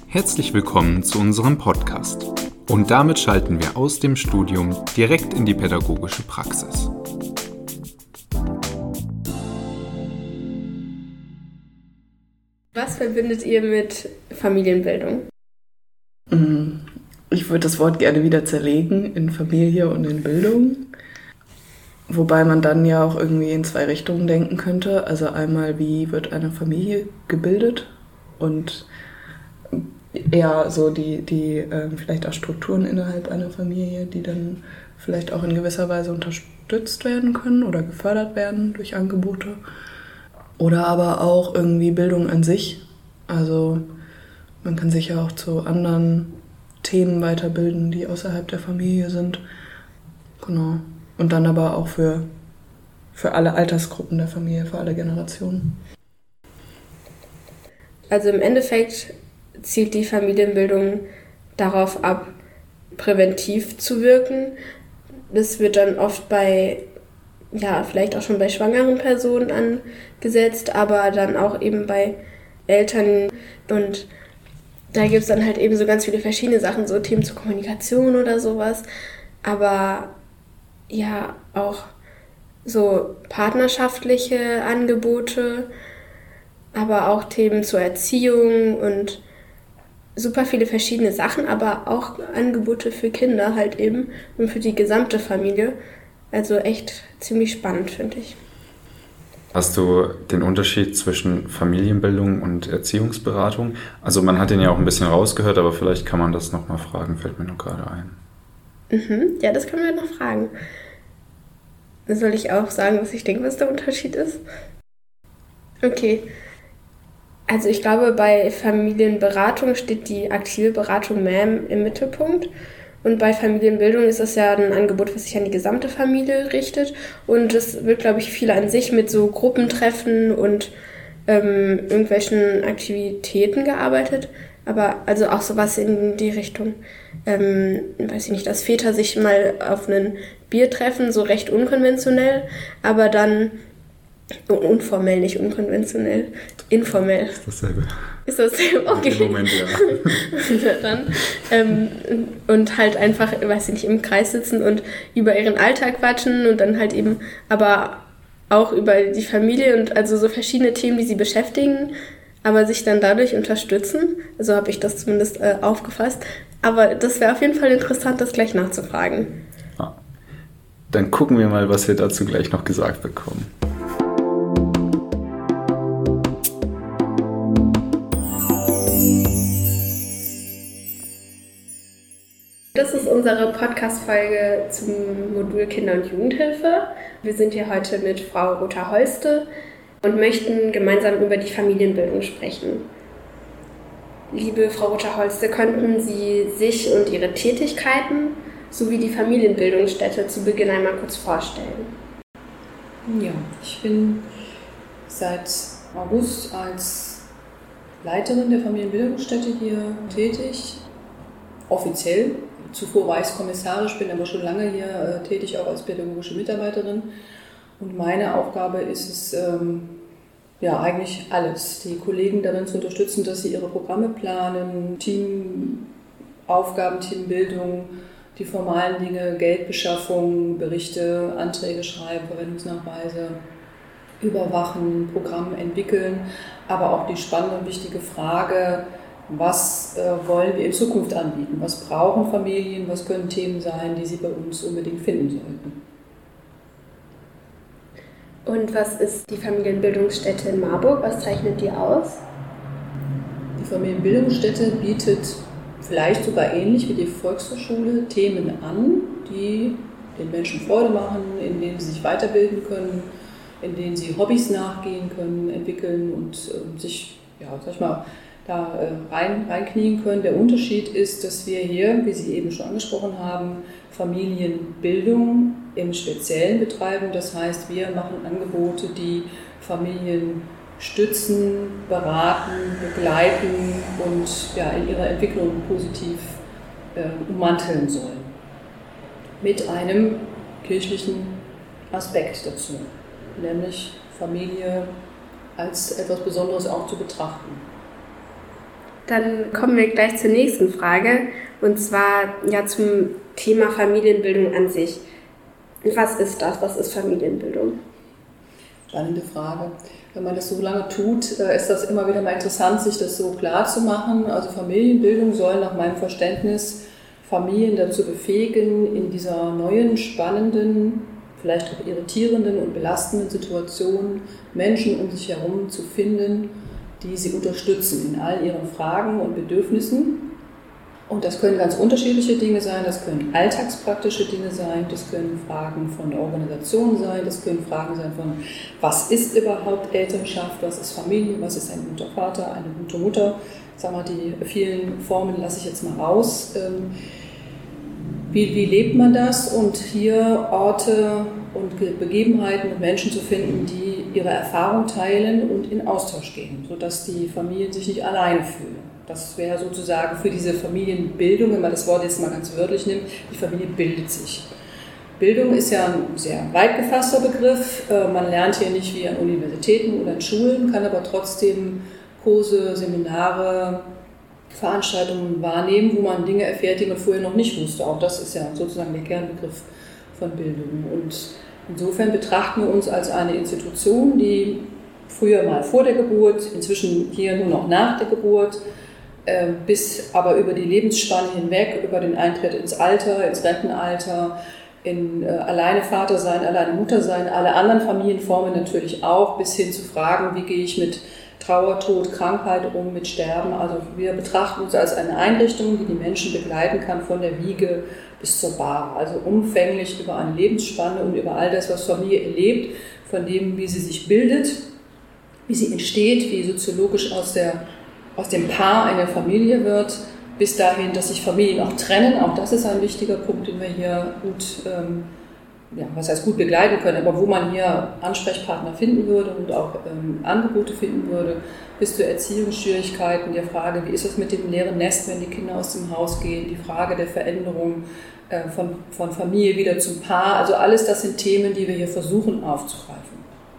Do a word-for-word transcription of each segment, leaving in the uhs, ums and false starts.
Herzlich willkommen zu unserem Podcast. Und damit schalten wir aus dem Studium direkt in die pädagogische Praxis. Was verbindet ihr mit Familienbildung? Ich würde das Wort gerne wieder zerlegen in Familie und in Bildung. Wobei man dann ja auch irgendwie in zwei Richtungen denken könnte. Also einmal, wie wird eine Familie gebildet und eher so die, die äh, vielleicht auch Strukturen innerhalb einer Familie, die dann vielleicht auch in gewisser Weise unterstützt werden können oder gefördert werden durch Angebote. Oder aber auch irgendwie Bildung an sich. Also man kann sich ja auch zu anderen Themen weiterbilden, die außerhalb der Familie sind. Genau. Und dann aber auch für, für alle Altersgruppen der Familie, für alle Generationen. Also im Endeffekt zielt die Familienbildung darauf ab, präventiv zu wirken. Das wird dann oft bei, ja, vielleicht auch schon bei schwangeren Personen angesetzt, aber dann auch eben bei Eltern. Und da gibt es dann halt eben so ganz viele verschiedene Sachen, so Themen zur Kommunikation oder sowas. Aber ja, auch so partnerschaftliche Angebote, aber auch Themen zur Erziehung und super viele verschiedene Sachen, aber auch Angebote für Kinder halt eben und für die gesamte Familie. Also echt ziemlich spannend, finde ich. Hast du den Unterschied zwischen Familienbildung und Erziehungsberatung? Also man hat den ja auch ein bisschen rausgehört, aber vielleicht kann man das nochmal fragen, fällt mir noch gerade ein. Mhm, ja, das können wir noch fragen. Soll ich auch sagen, was ich denke, was der Unterschied ist? Okay. Also ich glaube, bei Familienberatung steht die aktive Beratung mehr im Mittelpunkt. Und bei Familienbildung ist das ja ein Angebot, was sich an die gesamte Familie richtet. Und es wird, glaube ich, viel an sich mit so Gruppentreffen und ähm, irgendwelchen Aktivitäten gearbeitet. Aber also auch sowas in die Richtung, ähm, weiß ich nicht, dass Väter sich mal auf ein Bier treffen, so recht unkonventionell, aber dann unformell, nicht unkonventionell, informell. Ist dasselbe. Ist dasselbe, okay. Im Moment, ja. Ja, dann, ähm, und halt einfach, weiß ich nicht, im Kreis sitzen und über ihren Alltag quatschen und dann halt eben, aber auch über die Familie und also so verschiedene Themen, die sie beschäftigen, aber sich dann dadurch unterstützen. So habe ich das zumindest äh, aufgefasst. Aber das wäre auf jeden Fall interessant, das gleich nachzufragen. Ja. Dann gucken wir mal, was wir dazu gleich noch gesagt bekommen. Das ist unsere Podcast-Folge zum Modul Kinder- und Jugendhilfe. Wir sind hier heute mit Frau Rother-Holste und möchten gemeinsam über die Familienbildung sprechen. Liebe Frau Rother-Holste, könnten Sie sich und Ihre Tätigkeiten sowie die Familienbildungsstätte zu Beginn einmal kurz vorstellen? Ja, ich bin seit August als Leiterin der Familienbildungsstätte hier tätig, offiziell. Zuvor war ich kommissarisch, bin aber schon lange hier äh, tätig, auch als pädagogische Mitarbeiterin. Und meine Aufgabe ist es, ähm, ja, eigentlich alles, die Kollegen darin zu unterstützen, dass sie ihre Programme planen, Teamaufgaben, Teambildung, die formalen Dinge, Geldbeschaffung, Berichte, Anträge schreiben, Verwendungsnachweise, überwachen, Programme entwickeln, aber auch die spannende und wichtige Frage, was äh, wollen wir in Zukunft anbieten? Was brauchen Familien? Was können Themen sein, die sie bei uns unbedingt finden sollten? Und was ist die Familienbildungsstätte in Marburg? Was zeichnet die aus? Die Familienbildungsstätte bietet vielleicht sogar ähnlich wie die Volkshochschule Themen an, die den Menschen Freude machen, in denen sie sich weiterbilden können, in denen sie Hobbys nachgehen können, entwickeln und äh, sich, ja, sag ich mal, da rein, reinknien können. Der Unterschied ist, dass wir hier, wie Sie eben schon angesprochen haben, Familienbildung im Speziellen betreiben. Das heißt, wir machen Angebote, die Familien stützen, beraten, begleiten und ja, in ihrer Entwicklung positiv äh, ummanteln sollen. Mit einem kirchlichen Aspekt dazu, nämlich Familie als etwas Besonderes auch zu betrachten. Dann kommen wir gleich zur nächsten Frage, und zwar ja zum Thema Familienbildung an sich. Was ist das? Was ist Familienbildung? Spannende Frage. Wenn man das so lange tut, ist das immer wieder mal interessant, sich das so klar zu machen. Also Familienbildung soll nach meinem Verständnis Familien dazu befähigen, in dieser neuen, spannenden, vielleicht auch irritierenden und belastenden Situation Menschen um sich herum zu finden, die sie unterstützen in all ihren Fragen und Bedürfnissen. Und das können ganz unterschiedliche Dinge sein, das können alltagspraktische Dinge sein, das können Fragen von der Organisation sein, das können Fragen sein von, was ist überhaupt Elternschaft, was ist Familie, was ist ein guter Vater, eine gute Mutter. Sag mal, die vielen Formen lasse ich jetzt mal raus. Wie, wie lebt man das? Und hier Orte und Begebenheiten und Menschen zu finden, die ihre Erfahrung teilen und in Austausch gehen, sodass die Familien sich nicht alleine fühlen. Das wäre sozusagen für diese Familienbildung, wenn man das Wort jetzt mal ganz wörtlich nimmt, die Familie bildet sich. Bildung ist ja ein sehr weit gefasster Begriff. Man lernt hier nicht wie an Universitäten oder in Schulen, kann aber trotzdem Kurse, Seminare, Veranstaltungen wahrnehmen, wo man Dinge erfährt, die man vorher noch nicht wusste. Auch das ist ja sozusagen der Kernbegriff von Bildung. Und insofern betrachten wir uns als eine Institution, die früher mal vor der Geburt, inzwischen hier nur noch nach der Geburt, bis aber über die Lebensspanne hinweg, über den Eintritt ins Alter, ins Rentenalter, in äh, alleine Vater sein, alleine Mutter sein, alle anderen Familienformen natürlich auch, bis hin zu Fragen, wie gehe ich mit Trauer, Tod, Krankheit um, mit Sterben. Also wir betrachten uns als eine Einrichtung, die die Menschen begleiten kann von der Wiege bis zur Bahre. Also umfänglich über eine Lebensspanne und über all das, was Familie erlebt, von dem, wie sie sich bildet, wie sie entsteht, wie soziologisch aus der aus dem Paar eine Familie wird, bis dahin, dass sich Familien auch trennen. Auch das ist ein wichtiger Punkt, den wir hier gut, ähm, ja, was heißt gut begleiten können, aber wo man hier Ansprechpartner finden würde und auch ähm, Angebote finden würde, bis zu Erziehungsschwierigkeiten, der Frage, wie ist es mit dem leeren Nest, wenn die Kinder aus dem Haus gehen, die Frage der Veränderung äh, von, von Familie wieder zum Paar. Also alles das sind Themen, die wir hier versuchen aufzugreifen.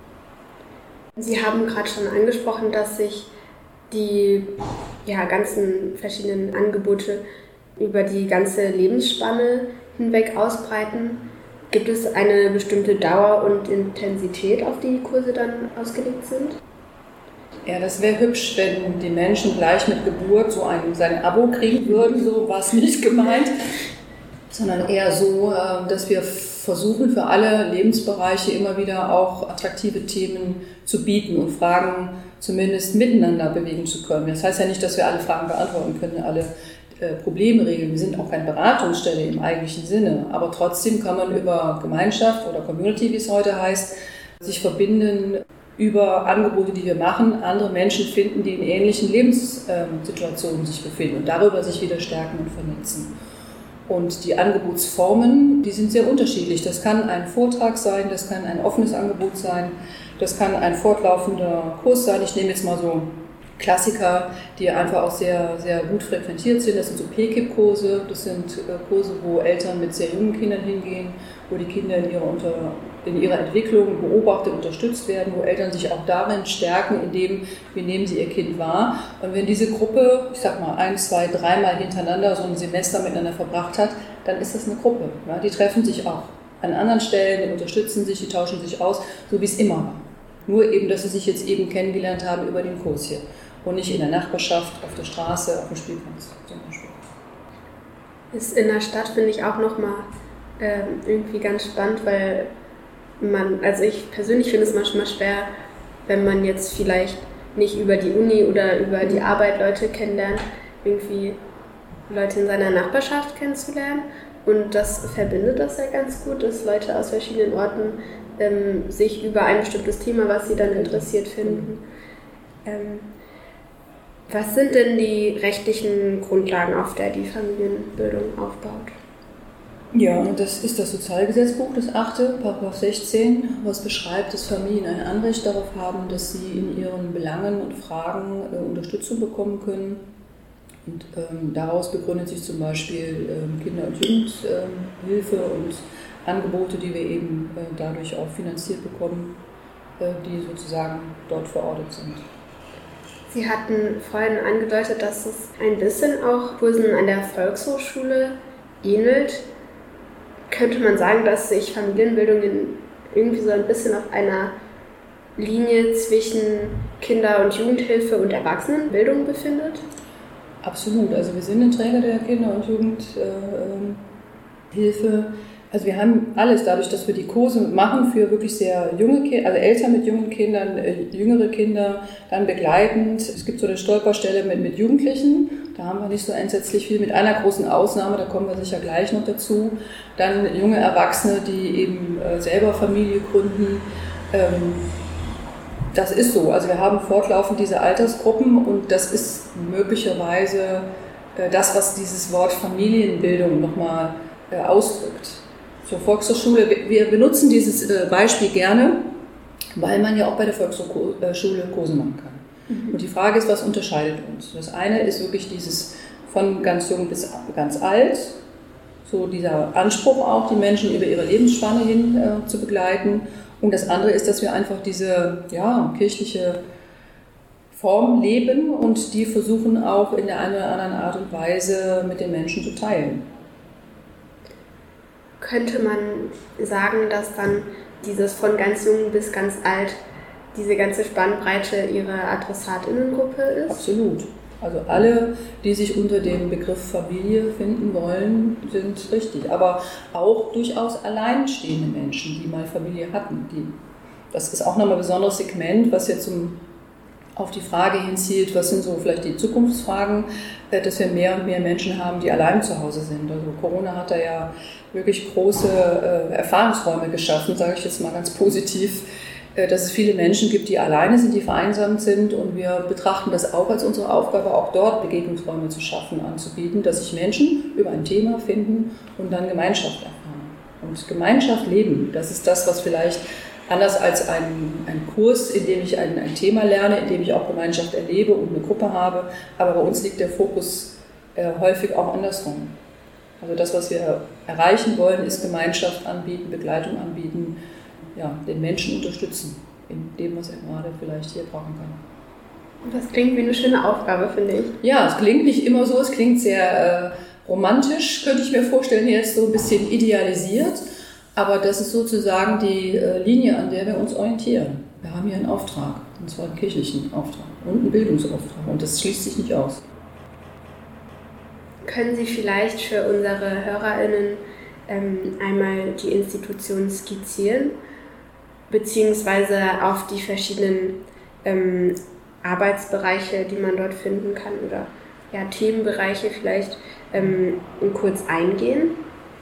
Sie haben gerade schon angesprochen, dass sich die ja, ganzen verschiedenen Angebote über die ganze Lebensspanne hinweg ausbreiten. Gibt es eine bestimmte Dauer und Intensität, auf die die Kurse dann ausgelegt sind? Ja, das wäre hübsch, wenn die Menschen gleich mit Geburt so ein, sein Abo kriegen würden, so war es nicht gemeint, sondern eher so, dass wir versuchen, für alle Lebensbereiche immer wieder auch attraktive Themen zu bieten und Fragen zumindest miteinander bewegen zu können. Das heißt ja nicht, dass wir alle Fragen beantworten können, alle äh, Probleme regeln. Wir sind auch keine Beratungsstelle im eigentlichen Sinne, aber trotzdem kann man über Gemeinschaft oder Community, wie es heute heißt, sich verbinden, über Angebote, die wir machen, andere Menschen finden, die in ähnlichen Lebenssituationen sich befinden und darüber sich wieder stärken und vernetzen. Und die Angebotsformen, die sind sehr unterschiedlich. Das kann ein Vortrag sein, das kann ein offenes Angebot sein, das kann ein fortlaufender Kurs sein. Ich nehme jetzt mal so Klassiker, die einfach auch sehr, sehr gut frequentiert sind. Das sind so P K I P-Kurse, das sind Kurse, wo Eltern mit sehr jungen Kindern hingehen, wo die Kinder in ihrer, unter, in ihrer Entwicklung beobachtet, unterstützt werden, wo Eltern sich auch darin stärken, indem, wie nehmen sie ihr Kind wahr. Und wenn diese Gruppe, ich sag mal, ein, zwei, dreimal hintereinander so ein Semester miteinander verbracht hat, dann ist das eine Gruppe. Ja? Die treffen sich auch an anderen Stellen, die unterstützen sich, die tauschen sich aus, so wie es immer war. Nur eben, dass sie sich jetzt eben kennengelernt haben über den Kurs hier und nicht in der Nachbarschaft, auf der Straße, auf dem Spielplatz zum Beispiel. Ist in der Stadt, finde ich, auch nochmal äh, irgendwie ganz spannend, weil man, also ich persönlich finde es manchmal schwer, wenn man jetzt vielleicht nicht über die Uni oder über die Arbeit Leute kennenlernt, irgendwie Leute in seiner Nachbarschaft kennenzulernen. Und das verbindet das ja ganz gut, dass Leute aus verschiedenen Orten ähm, sich über ein bestimmtes Thema, was sie dann interessiert, finden. Ähm, was sind denn die rechtlichen Grundlagen, auf der die Familienbildung aufbaut? Ja, und das ist das Sozialgesetzbuch, das achte, Paragraph sechzehn, was beschreibt, dass Familien ein Anrecht darauf haben, dass sie in ihren Belangen und Fragen äh, Unterstützung bekommen können. Und ähm, daraus begründet sich zum Beispiel ähm, Kinder- und Jugendhilfe ähm, und Angebote, die wir eben äh, dadurch auch finanziert bekommen, äh, die sozusagen dort verortet sind. Sie hatten vorhin angedeutet, dass es ein bisschen auch Kursen an der Volkshochschule ähnelt. Könnte man sagen, dass sich Familienbildung in irgendwie so ein bisschen auf einer Linie zwischen Kinder- und Jugendhilfe und Erwachsenenbildung befindet? Absolut. Also wir sind ein Träger der Kinder- und Jugendhilfe. Also wir haben alles, dadurch, dass wir die Kurse machen für wirklich sehr junge Kinder, also Eltern mit jungen Kindern, äh, jüngere Kinder, dann begleitend. Es gibt so eine Stolperstelle mit, mit Jugendlichen, da haben wir nicht so entsetzlich viel, mit einer großen Ausnahme, da kommen wir sicher gleich noch dazu. Dann junge Erwachsene, die eben äh, selber Familie gründen. Ähm, das ist so, also wir haben fortlaufend diese Altersgruppen und das ist möglicherweise äh, das, was dieses Wort Familienbildung nochmal äh, ausdrückt. Zur Volkshochschule, wir benutzen dieses Beispiel gerne, weil man ja auch bei der Volkshochschule Kurse machen kann. Mhm. Und die Frage ist, was unterscheidet uns? Das eine ist wirklich dieses von ganz jung bis ganz alt, so dieser Anspruch auch, die Menschen über ihre Lebensspanne hin äh, zu begleiten. Und das andere ist, dass wir einfach diese ja, kirchliche Form leben und die versuchen auch in der einen oder anderen Art und Weise mit den Menschen zu teilen. Könnte man sagen, dass dann dieses von ganz jung bis ganz alt, diese ganze Spannbreite ihre Adressatinnengruppe ist? Absolut. Also alle, die sich unter dem Begriff Familie finden wollen, sind richtig. Aber auch durchaus alleinstehende Menschen, die mal Familie hatten. Die, das ist auch nochmal ein besonderes Segment, was jetzt zum, auf die Frage hinzielt, was sind so vielleicht die Zukunftsfragen, dass wir mehr und mehr Menschen haben, die allein zu Hause sind. Also Corona hat da ja wirklich große äh, Erfahrungsräume geschaffen, sage ich jetzt mal ganz positiv, äh, dass es viele Menschen gibt, die alleine sind, die vereinsamt sind und wir betrachten das auch als unsere Aufgabe, auch dort Begegnungsräume zu schaffen, anzubieten, dass sich Menschen über ein Thema finden und dann Gemeinschaft erfahren. Und Gemeinschaft leben, das ist das, was vielleicht anders als ein, ein Kurs, in dem ich ein, ein Thema lerne, in dem ich auch Gemeinschaft erlebe und eine Gruppe habe, aber bei uns liegt der Fokus äh, häufig auch andersrum. Also das, was wir erreichen wollen, ist Gemeinschaft anbieten, Begleitung anbieten, ja, den Menschen unterstützen in dem, was er gerade vielleicht hier brauchen kann. Das klingt wie eine schöne Aufgabe, finde ich. Ja, es klingt nicht immer so, es klingt sehr äh, romantisch, könnte ich mir vorstellen, jetzt so ein bisschen idealisiert, aber das ist sozusagen die äh, Linie, an der wir uns orientieren. Wir haben hier einen Auftrag, und zwar einen kirchlichen Auftrag und einen Bildungsauftrag und das schließt sich nicht aus. Können Sie vielleicht für unsere HörerInnen ähm, einmal die Institution skizzieren, beziehungsweise auf die verschiedenen ähm, Arbeitsbereiche, die man dort finden kann, oder ja, Themenbereiche vielleicht ähm, kurz eingehen?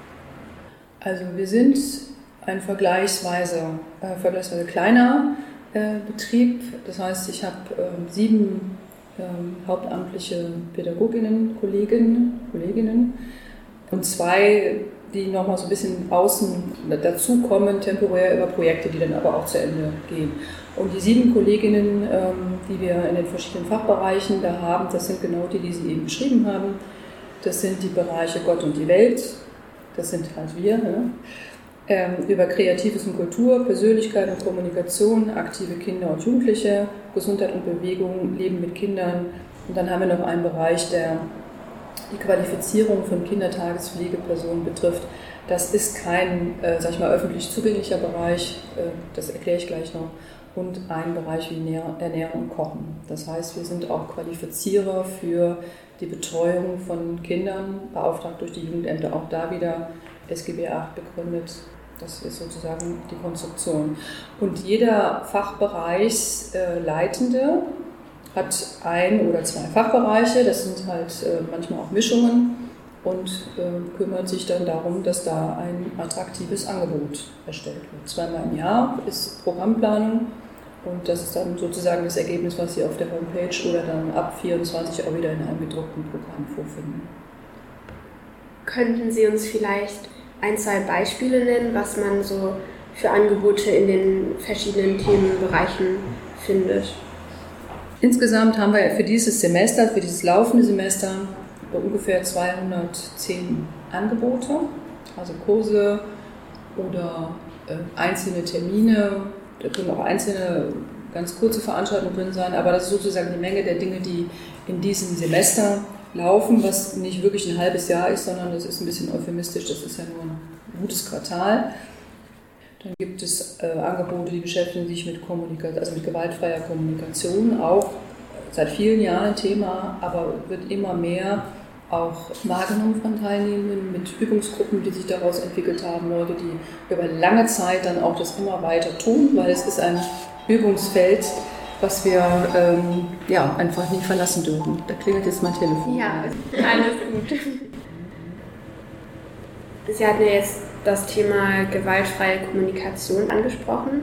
Also wir sind ein vergleichsweise, äh, vergleichsweise kleiner äh, Betrieb, das heißt, ich habe äh, sieben Ähm, hauptamtliche Pädagoginnen, Kolleginnen, Kolleginnen und zwei, die nochmal so ein bisschen außen dazukommen, temporär über Projekte, die dann aber auch zu Ende gehen. Und die sieben Kolleginnen, ähm, die wir in den verschiedenen Fachbereichen da haben, das sind genau die, die Sie eben beschrieben haben. Das sind die Bereiche Gott und die Welt, das sind halt wir, ne? ähm, über Kreatives und Kultur, Persönlichkeit und Kommunikation, aktive Kinder und Jugendliche, Gesundheit und Bewegung, Leben mit Kindern. Und dann haben wir noch einen Bereich, der die Qualifizierung von Kindertagespflegepersonen betrifft. Das ist kein, äh, sag ich mal, öffentlich zugänglicher Bereich, äh, das erkläre ich gleich noch, und ein Bereich wie Ernährung und Kochen. Das heißt, wir sind auch Qualifizierer für die Betreuung von Kindern, beauftragt durch die Jugendämter, auch da wieder S G B acht begründet. Das ist sozusagen die Konstruktion. Und jeder Fachbereichsleitende hat ein oder zwei Fachbereiche, das sind halt äh, manchmal auch Mischungen, und äh, kümmert sich dann darum, dass da ein attraktives Angebot erstellt wird. Zweimal im Jahr ist Programmplanung und das ist dann sozusagen das Ergebnis, was Sie auf der Homepage oder dann ab vierundzwanzig auch wieder in einem gedruckten Programm vorfinden. Könnten Sie uns vielleicht ein, zwei Beispiele nennen, was man so für Angebote in den verschiedenen Themenbereichen findet? Insgesamt haben wir für dieses Semester, für dieses laufende Semester, ungefähr zweihundertzehn Angebote, also Kurse oder äh, einzelne Termine. Da können auch einzelne ganz kurze Veranstaltungen drin sein, aber das ist sozusagen die Menge der Dinge, die in diesem Semester laufen, was nicht wirklich ein halbes Jahr ist, sondern das ist ein bisschen euphemistisch, das ist ja nur ein gutes Quartal. Dann gibt es äh, Angebote, die beschäftigen sich mit Kommunikation, also mit gewaltfreier Kommunikation, auch seit vielen Jahren ein Thema, aber wird immer mehr auch wahrgenommen von Teilnehmenden mit Übungsgruppen, die sich daraus entwickelt haben, Leute, die über lange Zeit dann auch das immer weiter tun, weil es ist ein Übungsfeld, was wir ähm, ja, einfach nie verlassen dürfen. Da klingelt jetzt mein Telefon. Ja, alles gut. Sie hatten ja jetzt das Thema gewaltfreie Kommunikation angesprochen.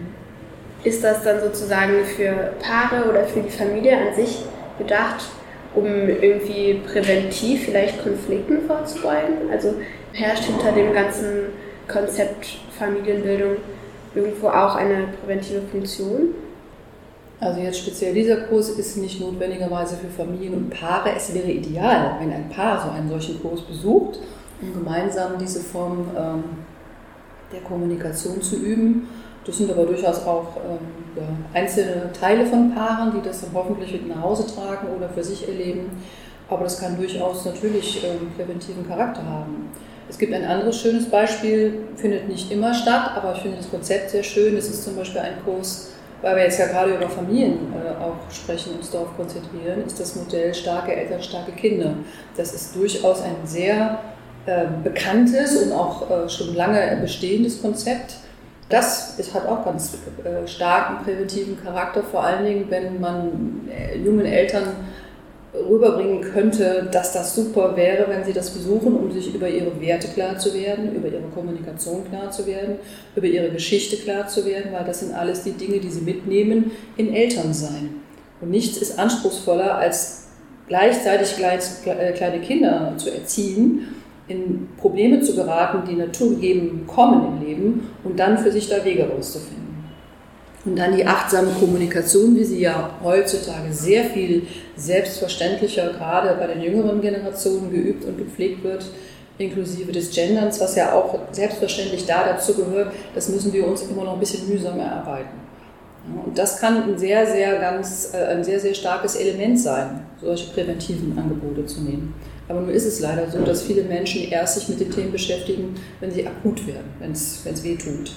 Ist das dann sozusagen für Paare oder für die Familie an sich gedacht, um irgendwie präventiv vielleicht Konflikten vorzubeugen? Also herrscht hinter dem ganzen Konzept Familienbildung irgendwo auch eine präventive Funktion? Also jetzt speziell dieser Kurs ist nicht notwendigerweise für Familien und Paare. Es wäre ideal, wenn ein Paar so einen solchen Kurs besucht, um gemeinsam diese Form ähm, der Kommunikation zu üben. Das sind aber durchaus auch ähm, ja, einzelne Teile von Paaren, die das dann hoffentlich mit nach Hause tragen oder für sich erleben. Aber das kann durchaus natürlich ähm, präventiven Charakter haben. Es gibt ein anderes schönes Beispiel, findet nicht immer statt, aber ich finde das Konzept sehr schön. Es ist zum Beispiel ein Kurs, weil wir jetzt ja gerade über Familien äh, auch sprechen und uns darauf konzentrieren, ist das Modell starke Eltern, starke Kinder. Das ist durchaus ein sehr äh, bekanntes und auch äh, schon lange bestehendes Konzept. Das ist, hat auch ganz äh, starken präventiven Charakter, vor allen Dingen, wenn man äh, jungen Eltern rüberbringen könnte, dass das super wäre, wenn sie das besuchen, um sich über ihre Werte klar zu werden, über ihre Kommunikation klar zu werden, über ihre Geschichte klar zu werden, weil das sind alles die Dinge, die sie mitnehmen in Elternsein. Und nichts ist anspruchsvoller, als gleichzeitig kleine Kinder zu erziehen, in Probleme zu geraten, die naturgegeben kommen im Leben und dann für sich da Wege rauszufinden. Und dann die achtsame Kommunikation, wie sie ja heutzutage sehr viel selbstverständlicher, gerade bei den jüngeren Generationen geübt und gepflegt wird, inklusive des Genderns, was ja auch selbstverständlich da dazu gehört, das müssen wir uns immer noch ein bisschen mühsam erarbeiten. Und das kann ein sehr, sehr, ganz, ein sehr, sehr starkes Element sein, solche präventiven Angebote zu nehmen. Aber nun ist es leider so, dass viele Menschen erst sich mit den Themen beschäftigen, wenn sie akut werden, wenn es, wenn es weh tut.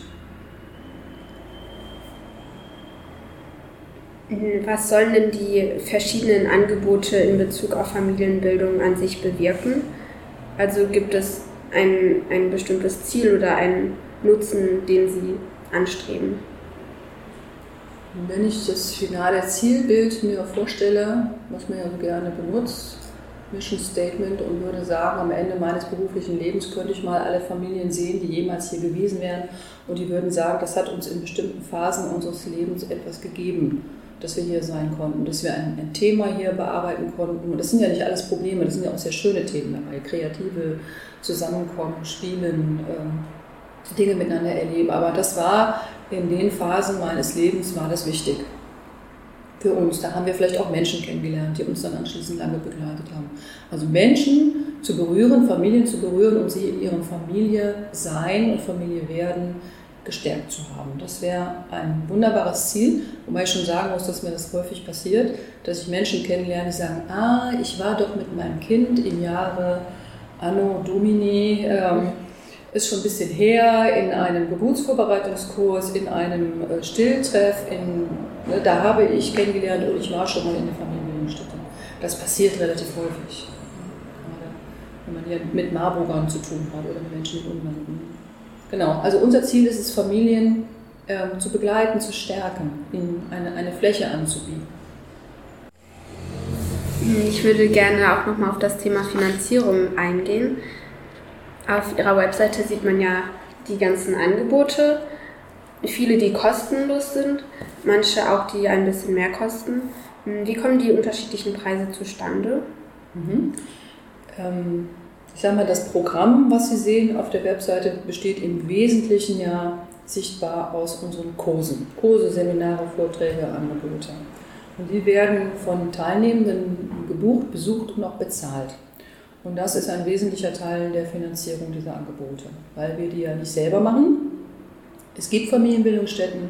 Was sollen denn die verschiedenen Angebote in Bezug auf Familienbildung an sich bewirken? Also gibt es ein, ein bestimmtes Ziel oder einen Nutzen, den Sie anstreben? Wenn ich das finale Zielbild mir vorstelle, was man ja so gerne benutzt, Mission Statement, und würde sagen, am Ende meines beruflichen Lebens könnte ich mal alle Familien sehen, die jemals hier gewesen wären, und die würden sagen, das hat uns in bestimmten Phasen unseres Lebens etwas gegeben, dass wir hier sein konnten, dass wir ein, ein Thema hier bearbeiten konnten. Und das sind ja nicht alles Probleme, das sind ja auch sehr schöne Themen dabei, kreative Zusammenkommen, Spielen, äh, Dinge miteinander erleben. Aber das war in den Phasen meines Lebens, war das wichtig für uns. Da haben wir vielleicht auch Menschen kennengelernt, die uns dann anschließend lange begleitet haben. Also Menschen zu berühren, Familien zu berühren und sie in ihrem Familie sein und Familie werden gestärkt zu haben. Das wäre ein wunderbares Ziel, wobei ich schon sagen muss, dass mir das häufig passiert, dass ich Menschen kennenlerne, die sagen, ah, ich war doch mit meinem Kind im Jahre Anno Domini, ähm, ist schon ein bisschen her, in einem Geburtsvorbereitungskurs, in einem äh, Stilltreff, in, ne, da habe ich kennengelernt und ich war schon mal in der Familienbildungsstätte. Das passiert relativ häufig, gerade wenn man hier mit Marburgern zu tun hat oder mit Menschen mit Unwandten. Genau, also unser Ziel ist es, Familien äh, zu begleiten, zu stärken, ihnen eine, eine Fläche anzubieten. Ich würde gerne auch nochmal auf das Thema Finanzierung eingehen. Auf Ihrer Webseite sieht man ja die ganzen Angebote, viele, die kostenlos sind, manche auch, die ein bisschen mehr kosten. Wie kommen die unterschiedlichen Preise zustande? Mhm. Ähm, Ich sage mal, das Programm, was Sie sehen auf der Webseite, besteht im Wesentlichen ja sichtbar aus unseren Kursen. Kurse, Seminare, Vorträge, Angebote. Und die werden von Teilnehmenden gebucht, besucht und auch bezahlt. Und das ist ein wesentlicher Teil der Finanzierung dieser Angebote, weil wir die ja nicht selber machen. Es gibt Familienbildungsstätten,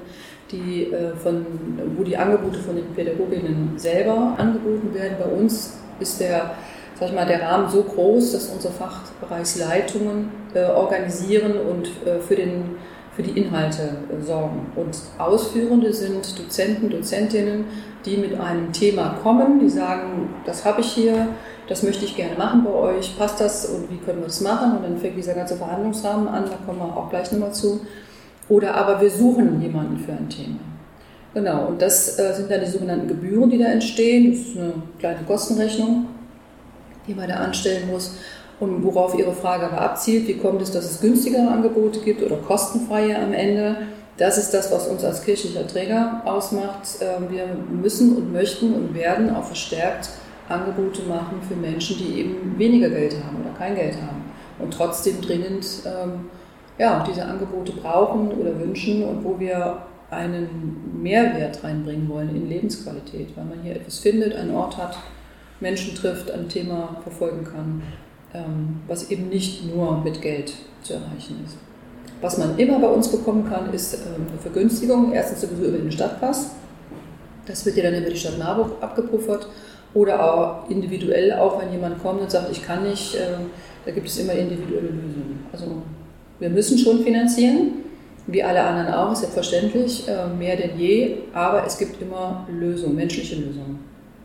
die, äh, von, wo die Angebote von den Pädagoginnen selber angeboten werden. Bei uns ist der, sag ich mal, der Rahmen so groß, dass unsere Fachbereichsleitungen äh, organisieren und äh, für, den, für die Inhalte äh, sorgen. Und Ausführende sind Dozenten, Dozentinnen, die mit einem Thema kommen, die sagen, das habe ich hier, das möchte ich gerne machen bei euch, passt das und wie können wir das machen? Und dann fängt dieser ganze Verhandlungsrahmen an, da kommen wir auch gleich nochmal zu. Oder aber wir suchen jemanden für ein Thema. Genau, und das äh, sind dann die sogenannten Gebühren, die da entstehen. Das ist eine kleine Kostenrechnung, die man da anstellen muss. Und worauf Ihre Frage aber abzielt, wie kommt es, dass es günstigere Angebote gibt oder kostenfreie am Ende? Das ist das, was uns als kirchlicher Träger ausmacht. Äh, wir müssen und möchten und werden auch verstärkt Angebote machen für Menschen, die eben weniger Geld haben oder kein Geld haben und trotzdem dringend ähm, ja, diese Angebote brauchen oder wünschen und wo wir einen Mehrwert reinbringen wollen in Lebensqualität, weil man hier etwas findet, einen Ort hat, Menschen trifft, ein Thema verfolgen kann, ähm, was eben nicht nur mit Geld zu erreichen ist. Was man immer bei uns bekommen kann, ist ähm, eine Vergünstigung, erstens sowieso über den Stadtpass, das wird ja dann über die Stadt Marburg abgepuffert. Oder auch individuell, auch wenn jemand kommt und sagt, ich kann nicht, äh, da gibt es immer individuelle Lösungen. Also wir müssen schon finanzieren, wie alle anderen auch, selbstverständlich, äh, mehr denn je, aber es gibt immer Lösungen, menschliche Lösungen.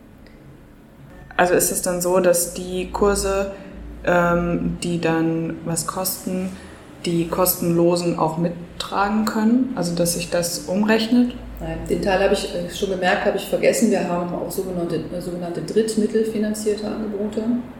Also ist es dann so, dass die Kurse, ähm, die dann was kosten, die kostenlosen auch mittragen können? Also dass sich das umrechnet? Nein, den Teil habe ich schon gemerkt, habe ich vergessen. Wir haben auch sogenannte, sogenannte drittmittelfinanzierte Angebote.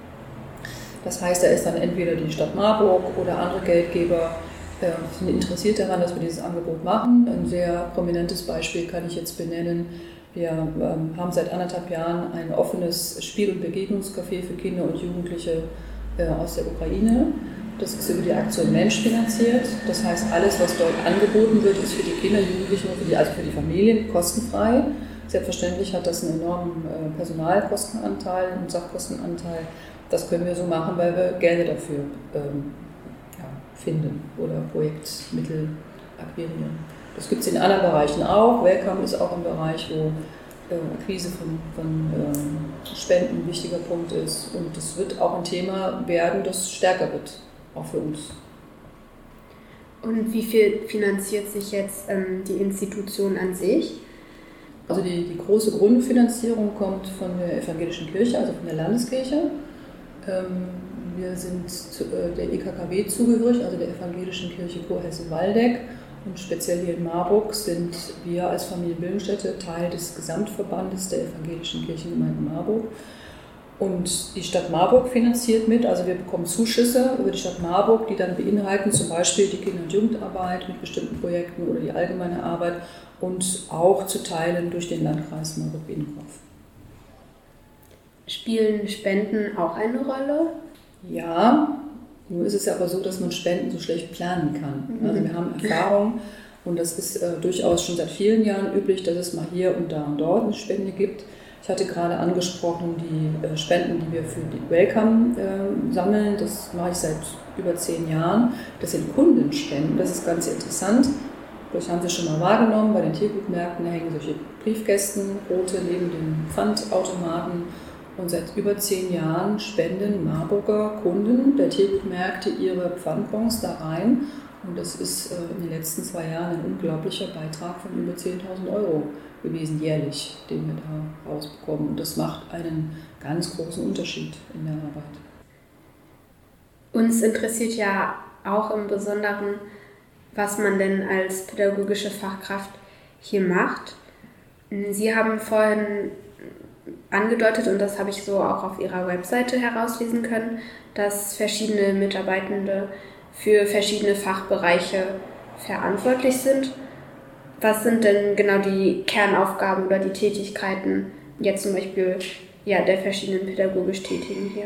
Das heißt, da ist dann entweder die Stadt Marburg oder andere Geldgeber äh, sind interessiert daran, dass wir dieses Angebot machen. Ein sehr prominentes Beispiel kann ich jetzt benennen. Wir ähm, haben seit anderthalb Jahren ein offenes Spiel- und Begegnungscafé für Kinder und Jugendliche äh, aus der Ukraine. Das ist über die Aktion Mensch finanziert. Das heißt, alles, was dort angeboten wird, ist für die Kinder, Jugendlichen und für die, also für die Familien kostenfrei. Selbstverständlich hat das einen enormen Personalkostenanteil und Sachkostenanteil. Das können wir so machen, weil wir Gelder dafür ähm, ja, finden oder Projektmittel akquirieren. Das gibt es in anderen Bereichen auch. Welcome ist auch ein Bereich, wo äh, Akquise von, von ähm, Spenden ein wichtiger Punkt ist. Und es wird auch ein Thema werden, das stärker wird. Auch für uns. Und wie viel finanziert sich jetzt ähm, die Institution an sich? Also die, die große Grundfinanzierung kommt von der evangelischen Kirche, also von der Landeskirche. Ähm, wir sind zu, äh, der E K K W zugehörig, also der evangelischen Kirche Kurhessen-Waldeck. Und speziell hier in Marburg sind wir als Familienbildungsstätte Teil des Gesamtverbandes der evangelischen Kirchengemeinden Marburg. Und die Stadt Marburg finanziert mit, also wir bekommen Zuschüsse über die Stadt Marburg, die dann beinhalten zum Beispiel die Kinder- und Jugendarbeit mit bestimmten Projekten oder die allgemeine Arbeit und auch zu teilen durch den Landkreis Marburg-Biedenkopf. Spielen Spenden auch eine Rolle? Ja, nur ist es ja aber so, dass man Spenden so schlecht planen kann. Mhm. Also wir haben Erfahrung und das ist äh, durchaus schon seit vielen Jahren üblich, dass es mal hier und da und dort eine Spende gibt. Ich hatte gerade angesprochen, die äh, Spenden, die wir für die Welcome äh, sammeln, das mache ich seit über zehn Jahren. Das sind Kundenspenden, das ist ganz interessant. Vielleicht haben Sie schon mal wahrgenommen, bei den Tiergutmärkten hängen solche Briefkästen, rote, neben den Pfandautomaten. Und seit über zehn Jahren spenden Marburger Kunden der Tiergutmärkte ihre Pfandbons da rein. Und das ist äh, in den letzten zwei Jahren ein unglaublicher Beitrag von über zehntausend Euro gewesen, jährlich, den wir da rausbekommen. Und das macht einen ganz großen Unterschied in der Arbeit. Uns interessiert ja auch im Besonderen, was man denn als pädagogische Fachkraft hier macht. Sie haben vorhin angedeutet, und das habe ich so auch auf Ihrer Webseite herauslesen können, dass verschiedene Mitarbeitende für verschiedene Fachbereiche verantwortlich sind. Was sind denn genau die Kernaufgaben oder die Tätigkeiten, jetzt zum Beispiel ja, der verschiedenen pädagogisch Tätigen hier?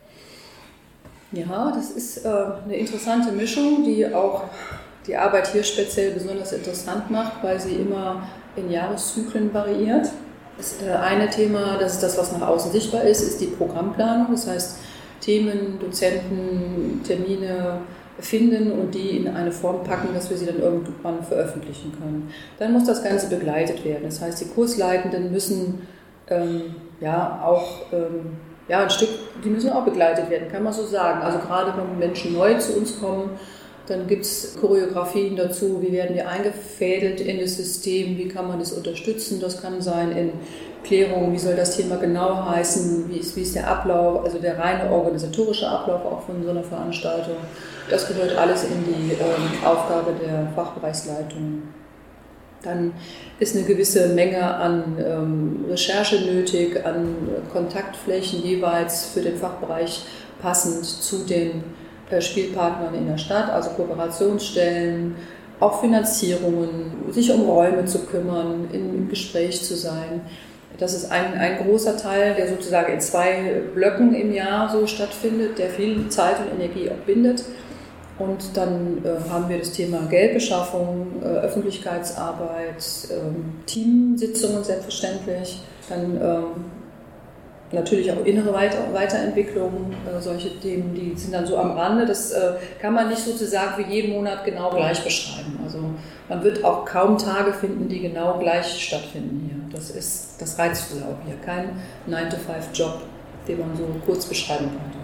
Ja, das ist äh, eine interessante Mischung, die auch die Arbeit hier speziell besonders interessant macht, weil sie immer in Jahreszyklen variiert. Das äh, eine Thema, das ist das, was nach außen sichtbar ist, ist die Programmplanung. Das heißt, Themen, Dozenten, Termine, finden und die in eine Form packen, dass wir sie dann irgendwann veröffentlichen können. Dann muss das Ganze begleitet werden. Das heißt, die Kursleitenden müssen ähm, ja auch ähm, ja, ein Stück, die müssen auch begleitet werden, kann man so sagen. Also gerade wenn Menschen neu zu uns kommen, dann gibt es Choreografien dazu, wie werden die eingefädelt in das System, wie kann man das unterstützen. Das kann sein in Klärung, wie soll das Thema genau heißen, wie ist, wie ist der Ablauf, also der reine organisatorische Ablauf auch von so einer Veranstaltung. Das gehört alles in die ähm, Aufgabe der Fachbereichsleitung. Dann ist eine gewisse Menge an ähm, Recherche nötig, an Kontaktflächen jeweils für den Fachbereich passend zu den äh, Spielpartnern in der Stadt, also Kooperationsstellen, auch Finanzierungen, sich um Räume zu kümmern, in, im Gespräch zu sein. Das ist ein, ein großer Teil, der sozusagen in zwei Blöcken im Jahr so stattfindet, der viel Zeit und Energie auch bindet. Und dann äh, haben wir das Thema Geldbeschaffung, äh, Öffentlichkeitsarbeit, äh, Teamsitzungen selbstverständlich, dann äh, natürlich auch innere Weiter Weiterentwicklung, äh, solche Themen, die sind dann so am Rande. Das äh, kann man nicht sozusagen für jeden Monat genau gleich beschreiben. Also man wird auch kaum Tage finden, die genau gleich stattfinden hier. Das ist das Reizvolle auch hier, kein nine to five Job, den man so kurz beschreiben könnte.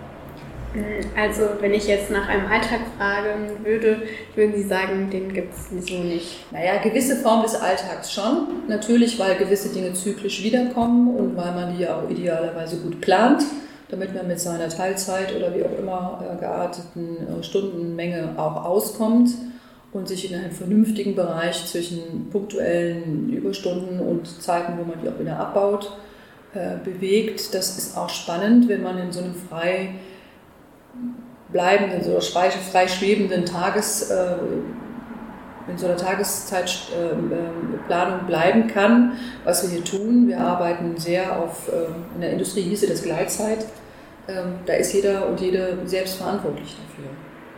Also wenn ich jetzt nach einem Alltag fragen würde, würden Sie sagen, den gibt es so nicht? Naja, gewisse Form des Alltags schon. Natürlich, weil gewisse Dinge zyklisch wiederkommen und weil man die ja auch idealerweise gut plant, damit man mit seiner Teilzeit oder wie auch immer äh, gearteten äh, Stundenmenge auch auskommt und sich in einem vernünftigen Bereich zwischen punktuellen Überstunden und Zeiten, wo man die auch wieder abbaut, äh, bewegt. Das ist auch spannend, wenn man in so einem frei bleibenden, so frei, frei schwebenden Tages, äh, in so einer Tageszeitplanung äh, bleiben kann, was wir hier tun. Wir arbeiten sehr auf, äh, in der Industrie hieße das Gleitzeit, äh, da ist jeder und jede selbst verantwortlich dafür.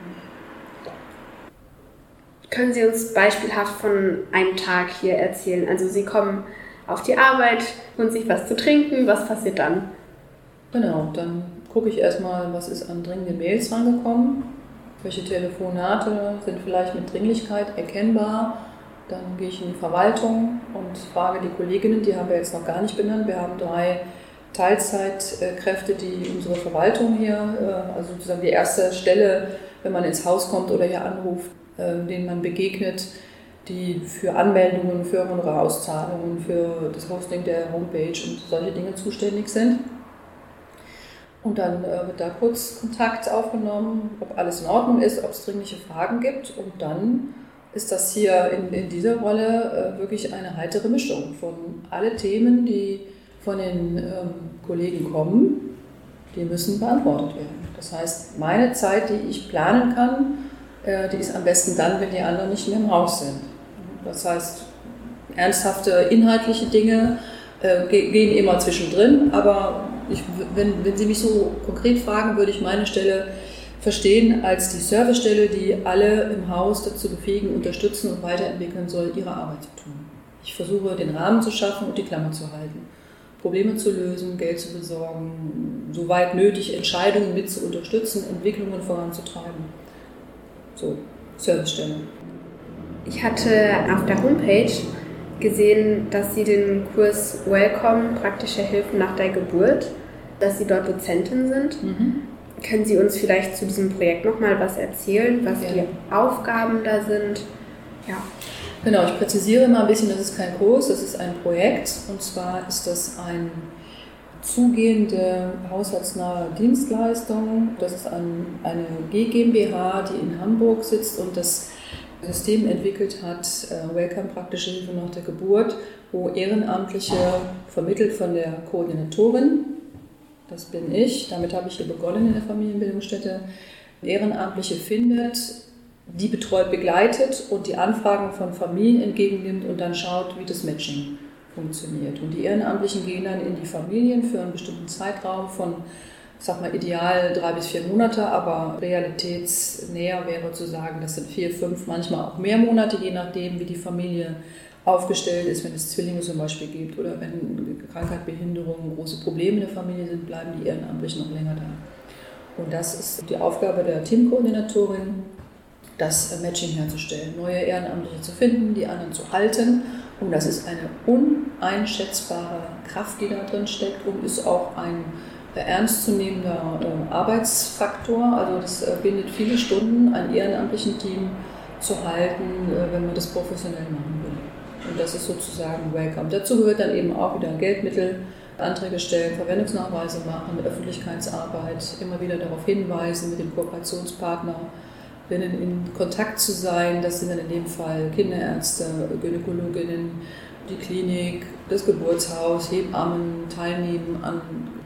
Können Sie uns beispielhaft von einem Tag hier erzählen? Also Sie kommen auf die Arbeit, holen sich was zu trinken, was passiert dann? Genau, dann gucke ich erstmal, was ist an dringenden Mails rangekommen, welche Telefonate sind vielleicht mit Dringlichkeit erkennbar. Dann gehe ich in die Verwaltung und frage die Kolleginnen, die haben wir jetzt noch gar nicht benannt. Wir haben drei Teilzeitkräfte, die unsere Verwaltung hier, also sozusagen die erste Stelle, wenn man ins Haus kommt oder hier anruft, denen man begegnet, die für Anmeldungen, für Honorarauszahlungen, für das Hosting der Homepage und solche Dinge zuständig sind. Und dann äh, wird da kurz Kontakt aufgenommen, ob alles in Ordnung ist, ob es dringliche Fragen gibt. Und dann ist das hier in, in dieser Rolle äh, wirklich eine heitere Mischung von alle Themen, die von den ähm, Kollegen kommen, die müssen beantwortet werden. Das heißt, meine Zeit, die ich planen kann, äh, die ist am besten dann, wenn die anderen nicht mehr im Haus sind. Das heißt, ernsthafte inhaltliche Dinge äh, gehen immer zwischendrin, aber Ich, wenn, wenn Sie mich so konkret fragen, würde ich meine Stelle verstehen als die Servicestelle, die alle im Haus dazu befähigen, unterstützen und weiterentwickeln soll, ihre Arbeit zu tun. Ich versuche, den Rahmen zu schaffen und die Klammer zu halten, Probleme zu lösen, Geld zu besorgen, soweit nötig Entscheidungen mit zu unterstützen, Entwicklungen voranzutreiben. So, Servicestelle. Ich hatte auf der Homepage gesehen, dass Sie den Kurs Welcome, praktische Hilfen nach der Geburt, dass Sie dort Dozentin sind. Mhm. Können Sie uns vielleicht zu diesem Projekt nochmal was erzählen, was ja. die Aufgaben da sind? Ja. Genau, ich präzisiere mal ein bisschen, das ist kein Kurs, das ist ein Projekt. Und zwar ist das eine zugehende haushaltsnahe Dienstleistung. Das ist eine G GmbH, die in Hamburg sitzt und das System entwickelt hat, äh, Welcome, praktische Hilfe nach der Geburt, wo Ehrenamtliche vermittelt von der Koordinatorin, das bin ich, damit habe ich hier begonnen in der Familienbildungsstätte, Ehrenamtliche findet, die betreut, begleitet und die Anfragen von Familien entgegennimmt und dann schaut, wie das Matching funktioniert. Und die Ehrenamtlichen gehen dann in die Familien für einen bestimmten Zeitraum von, ich sag mal, ideal drei bis vier Monate, aber realitätsnäher wäre zu sagen, das sind vier, fünf, manchmal auch mehr Monate, je nachdem, wie die Familie aufgestellt ist, wenn es Zwillinge zum Beispiel gibt oder wenn Krankheit, Behinderung, große Probleme in der Familie sind, bleiben die Ehrenamtlichen noch länger da. Und das ist die Aufgabe der Teamkoordinatorin, das Matching herzustellen, neue Ehrenamtliche zu finden, die anderen zu halten. Und das ist eine uneinschätzbare Kraft, die da drin steckt und ist auch ein ernstzunehmender Arbeitsfaktor. Also das bindet viele Stunden, ein ehrenamtlichen Team zu halten, wenn man das professionell machen will. Und das ist sozusagen Welcome. Dazu gehört dann eben auch wieder Geldmittel, Anträge stellen, Verwendungsnachweise machen, Öffentlichkeitsarbeit, immer wieder darauf hinweisen, mit dem Kooperationspartner in Kontakt zu sein. Das sind dann in dem Fall Kinderärzte, Gynäkologinnen, die Klinik, das Geburtshaus, Hebammen, teilnehmen an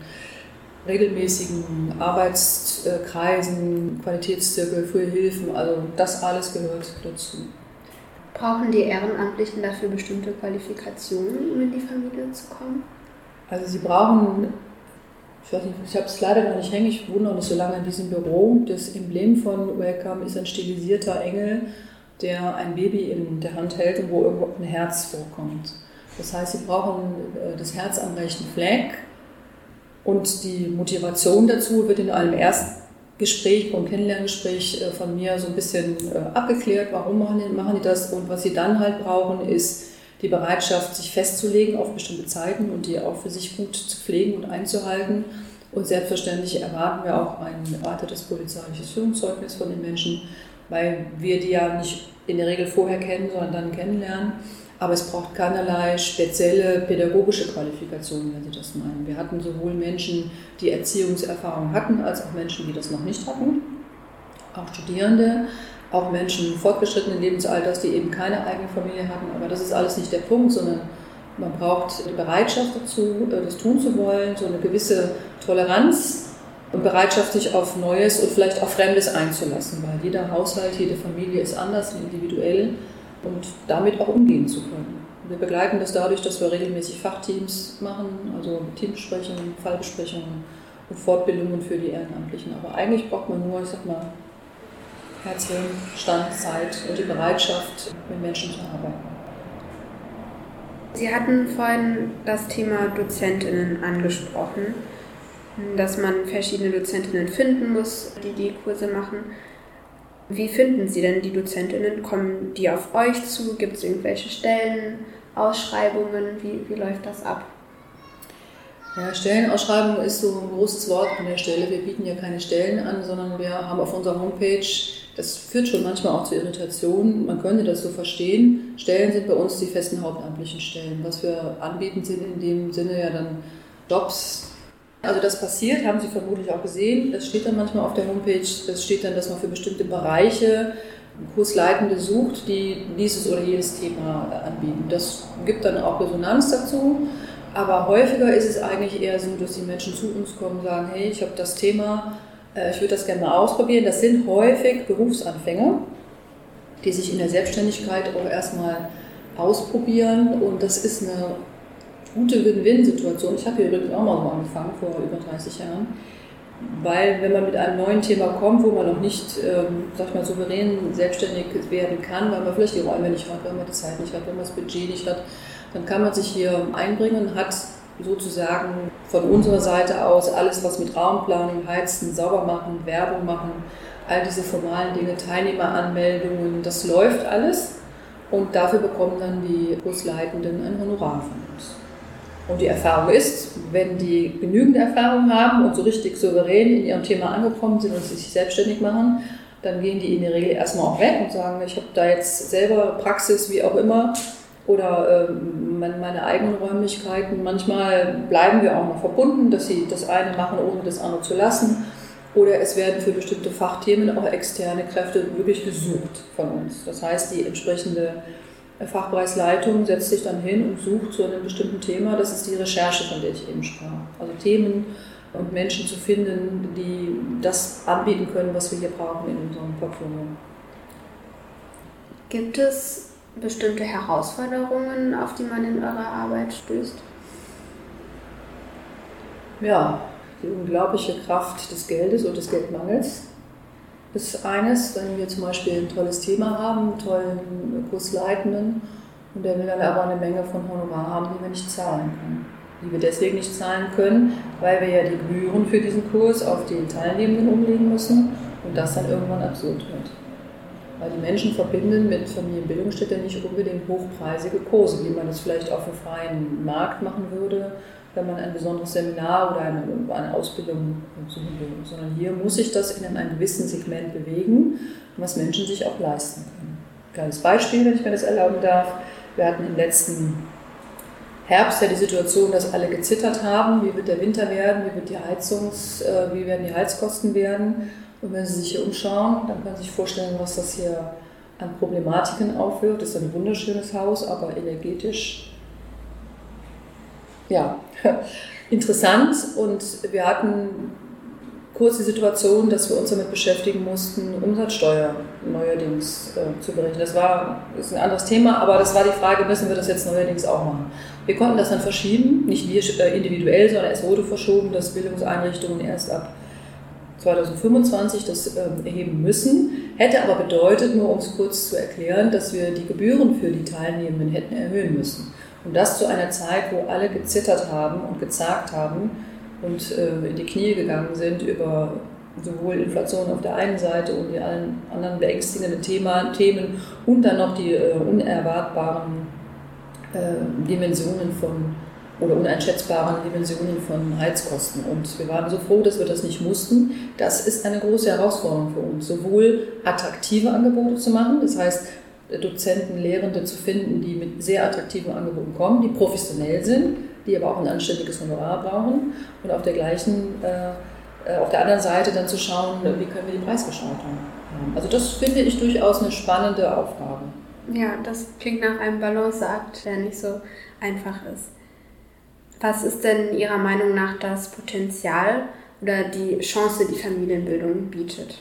regelmäßigen Arbeitskreisen, Qualitätszirkel, frühe Hilfen, also das alles gehört dazu. Brauchen die Ehrenamtlichen dafür bestimmte Qualifikationen, um in die Familie zu kommen? Also sie brauchen, ich weiß nicht, ich habe es leider noch nicht hängen, ich wohne noch nicht so lange in diesem Büro. Das Emblem von Welcome ist ein stilisierter Engel, der ein Baby in der Hand hält und wo irgendwo ein Herz vorkommt. Das heißt, sie brauchen das Herz am rechten Fleck und die Motivation dazu wird in einem Erstgespräch, beim Kennenlerngespräch von mir so ein bisschen abgeklärt, warum machen die, machen die das, und was sie dann halt brauchen, ist die Bereitschaft, sich festzulegen auf bestimmte Zeiten und die auch für sich gut zu pflegen und einzuhalten. Und selbstverständlich erwarten wir auch ein erweitertes polizeiliches Führungszeugnis von den Menschen, weil wir die ja nicht in der Regel vorher kennen, sondern dann kennenlernen. Aber es braucht keinerlei spezielle pädagogische Qualifikationen, wenn Sie das meinen. Wir hatten sowohl Menschen, die Erziehungserfahrung hatten, als auch Menschen, die das noch nicht hatten. Auch Studierende, auch Menschen fortgeschrittenen Lebensalters, die eben keine eigene Familie hatten. Aber das ist alles nicht der Punkt, sondern man braucht die Bereitschaft dazu, das tun zu wollen, so eine gewisse Toleranz und Bereitschaft, sich auf Neues und vielleicht auch Fremdes einzulassen, weil jeder Haushalt, jede Familie ist anders, individuell, und damit auch umgehen zu können. Wir begleiten das dadurch, dass wir regelmäßig Fachteams machen, also Teambesprechungen, Fallbesprechungen und Fortbildungen für die Ehrenamtlichen. Aber eigentlich braucht man nur, ich sag mal, Herz, Hirn, Stand, Zeit und die Bereitschaft, mit Menschen zu arbeiten. Sie hatten vorhin das Thema DozentInnen angesprochen, dass man verschiedene DozentInnen finden muss, die die Kurse machen. Wie finden Sie denn die DozentInnen? Kommen die auf euch zu? Gibt es irgendwelche Stellen, Ausschreibungen? Wie, wie läuft das ab? Ja, Stellenausschreibung ist so ein großes Wort an der Stelle. Wir bieten ja keine Stellen an, sondern wir haben auf unserer Homepage, das führt schon manchmal auch zu Irritationen, man könnte das so verstehen, Stellen sind bei uns die festen hauptamtlichen Stellen. Was wir anbieten, sind in dem Sinne ja dann Jobs. Also das passiert, haben Sie vermutlich auch gesehen, das steht dann manchmal auf der Homepage, das steht dann, dass man für bestimmte Bereiche Kursleitende sucht, die dieses oder jenes Thema anbieten. Das gibt dann auch Resonanz dazu, aber häufiger ist es eigentlich eher so, dass die Menschen zu uns kommen und sagen, hey, ich habe das Thema, ich würde das gerne mal ausprobieren. Das sind häufig Berufsanfänger, die sich in der Selbstständigkeit auch erstmal ausprobieren, und das ist eine gute Win-Win-Situation. Ich habe hier übrigens auch mal so angefangen, vor über dreißig Jahren, weil wenn man mit einem neuen Thema kommt, wo man noch nicht, ähm, sag ich mal, souverän selbstständig werden kann, weil man vielleicht die Räume nicht hat, weil man die Zeit nicht hat, wenn man das Budget nicht hat, dann kann man sich hier einbringen und hat sozusagen von unserer Seite aus alles, was mit Raumplanung, Heizen, Saubermachen, Werbung machen, all diese formalen Dinge, Teilnehmeranmeldungen, das läuft alles, und dafür bekommen dann die Kursleitenden ein Honorar von uns. Und die Erfahrung ist, wenn die genügend Erfahrung haben und so richtig souverän in ihrem Thema angekommen sind und sich selbstständig machen, dann gehen die in der Regel erstmal auch weg und sagen, ich habe da jetzt selber Praxis, wie auch immer, oder äh, meine eigenen Räumlichkeiten. Manchmal bleiben wir auch noch verbunden, dass sie das eine machen, ohne das andere zu lassen. Oder es werden für bestimmte Fachthemen auch externe Kräfte wirklich gesucht von uns. Das heißt, die entsprechende Fachbereichsleitung setzt sich dann hin und sucht zu einem bestimmten Thema. Das ist die Recherche, von der ich eben sprach. Also Themen und Menschen zu finden, die das anbieten können, was wir hier brauchen in unserem Portfolio. Gibt es bestimmte Herausforderungen, auf die man in eurer Arbeit stößt? Ja, die unglaubliche Kraft des Geldes und des Geldmangels ist eines, wenn wir zum Beispiel ein tolles Thema haben, einen tollen Kursleitenden, und der will dann aber eine Menge von Honorar haben, die wir nicht zahlen können. die wir deswegen nicht zahlen können, weil wir ja die Gebühren für diesen Kurs auf die Teilnehmenden umlegen müssen und das dann irgendwann absurd wird. Weil die Menschen verbinden mit Familienbildungsstätte nicht unbedingt hochpreisige Kurse, wie man das vielleicht auf dem freien Markt machen würde, wenn man ein besonderes Seminar oder eine, eine Ausbildung suchen will. Sondern hier muss sich das in einem gewissen Segment bewegen, was Menschen sich auch leisten können. Ein kleines Beispiel, wenn ich mir das erlauben darf. Wir hatten im letzten Herbst ja die Situation, dass alle gezittert haben, wie wird der Winter werden, wie, wird die Heizungs, äh, wie werden die Heizkosten werden. Und wenn Sie sich hier umschauen, dann können Sie sich vorstellen, was das hier an Problematiken aufwirft. Das ist ein wunderschönes Haus, aber energetisch ja, interessant. Und wir hatten kurz die Situation, dass wir uns damit beschäftigen mussten, Umsatzsteuer neuerdings äh, zu berechnen. Das war ist ein anderes Thema, aber das war die Frage, müssen wir das jetzt neuerdings auch machen? Wir konnten das dann verschieben, nicht wir äh, individuell, sondern es wurde verschoben, dass Bildungseinrichtungen erst ab zweitausendfünfundzwanzig das ähm, erheben müssen. Hätte aber bedeutet, nur um es kurz zu erklären, dass wir die Gebühren für die Teilnehmenden hätten erhöhen müssen. Und das zu einer Zeit, wo alle gezittert haben und gezagt haben und äh, in die Knie gegangen sind über sowohl Inflation auf der einen Seite und die allen anderen beängstigenden Thema, Themen und dann noch die äh, unerwartbaren äh, Dimensionen von oder uneinschätzbaren Dimensionen von Heizkosten. Und wir waren so froh, dass wir das nicht mussten. Das ist eine große Herausforderung für uns, sowohl attraktive Angebote zu machen, das heißt Dozenten, Lehrende zu finden, die mit sehr attraktiven Angeboten kommen, die professionell sind, die aber auch ein anständiges Honorar brauchen und auf der gleichen, äh, auf der anderen Seite dann zu schauen, wie können wir die Preisgestaltung haben. Also das finde ich durchaus eine spannende Aufgabe. Ja, das klingt nach einem Balanceakt, der nicht so einfach ist. Was ist denn Ihrer Meinung nach das Potenzial oder die Chance, die Familienbildung bietet?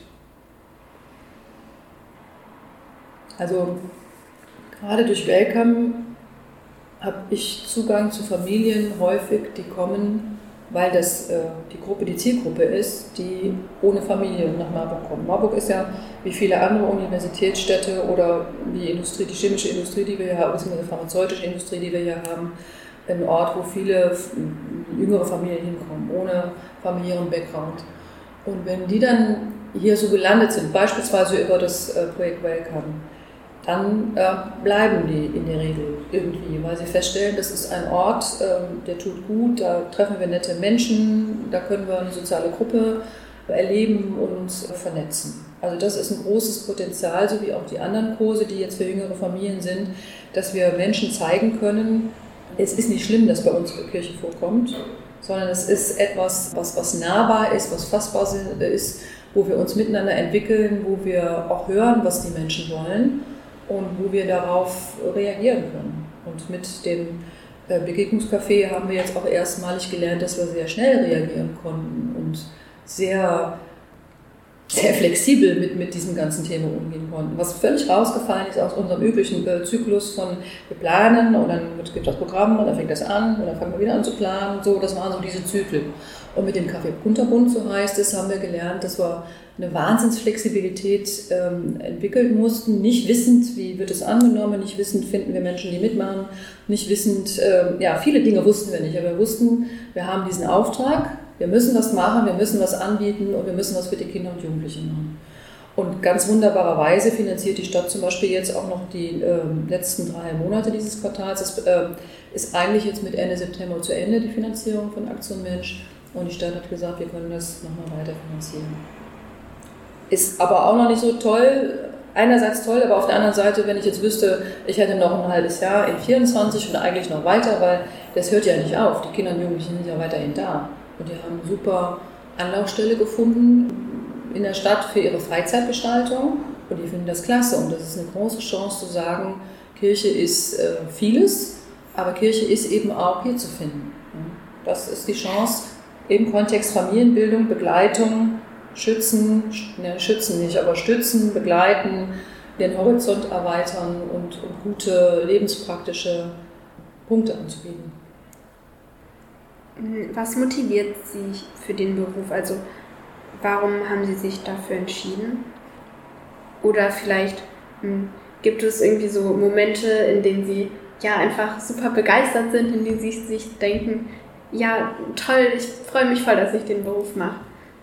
Also gerade durch Welcome habe ich Zugang zu Familien häufig, die kommen, weil das äh, die Gruppe, die Zielgruppe ist, die ohne Familie nach Marburg kommen. Marburg ist ja wie viele andere Universitätsstädte oder die Industrie, die chemische Industrie, die wir hier haben, beziehungsweise die pharmazeutische Industrie, die wir hier haben, ein Ort, wo viele jüngere Familien hinkommen, ohne familiären Background. Und wenn die dann hier so gelandet sind, beispielsweise über das äh, Projekt Welcome, dann äh, bleiben die in der Regel irgendwie, weil sie feststellen, das ist ein Ort, äh, der tut gut, da treffen wir nette Menschen, da können wir eine soziale Gruppe erleben und äh, vernetzen. Also das ist ein großes Potenzial, so wie auch die anderen Kurse, die jetzt für jüngere Familien sind, dass wir Menschen zeigen können, es ist nicht schlimm, dass bei uns Kirche vorkommt, sondern es ist etwas, was, was nahbar ist, was fassbar ist, wo wir uns miteinander entwickeln, wo wir auch hören, was die Menschen wollen und wo wir darauf reagieren können. Und mit dem Begegnungscafé haben wir jetzt auch erstmalig gelernt, dass wir sehr schnell reagieren konnten und sehr, sehr flexibel mit, mit diesem ganzen Thema umgehen konnten. Was völlig rausgefallen ist aus unserem üblichen Zyklus von wir planen und dann gibt das Programm und dann fängt das an und dann fangen wir wieder an zu planen. So, das waren so diese Zyklen. Und mit dem Café Kunterbund, so heißt es, haben wir gelernt, dass wir eine Wahnsinnsflexibilität ähm, entwickeln mussten, nicht wissend, wie wird es angenommen, nicht wissend, finden wir Menschen, die mitmachen, nicht wissend, äh, ja, viele Dinge wussten wir nicht, aber wir wussten, wir haben diesen Auftrag, wir müssen was machen, wir müssen was anbieten und wir müssen was für die Kinder und Jugendlichen machen. Und ganz wunderbarerweise finanziert die Stadt zum Beispiel jetzt auch noch die äh, letzten drei Monate dieses Quartals. Das äh, ist eigentlich jetzt mit Ende September zu Ende, die Finanzierung von Aktion Mensch. Und die Stadt hat gesagt, wir können das nochmal weiter finanzieren. Ist aber auch noch nicht so toll, einerseits toll, aber auf der anderen Seite, wenn ich jetzt wüsste, ich hätte noch ein halbes Jahr in vierundzwanzig und eigentlich noch weiter, weil das hört ja nicht auf, die Kinder und Jugendlichen sind ja weiterhin da. Und die haben eine super Anlaufstelle gefunden in der Stadt für ihre Freizeitgestaltung und die finden das klasse. Und das ist eine große Chance zu sagen, Kirche ist äh, vieles, aber Kirche ist eben auch hier zu finden. Das ist die Chance, im Kontext Familienbildung, Begleitung, Schützen, ne, schützen nicht, aber stützen, begleiten, den Horizont erweitern und, und gute lebenspraktische Punkte anzubieten. Was motiviert Sie für den Beruf? Also warum haben Sie sich dafür entschieden? Oder vielleicht hm, gibt es irgendwie so Momente, in denen Sie ja einfach super begeistert sind, in denen Sie sich denken, ja, toll, ich freue mich voll, dass ich den Beruf mache?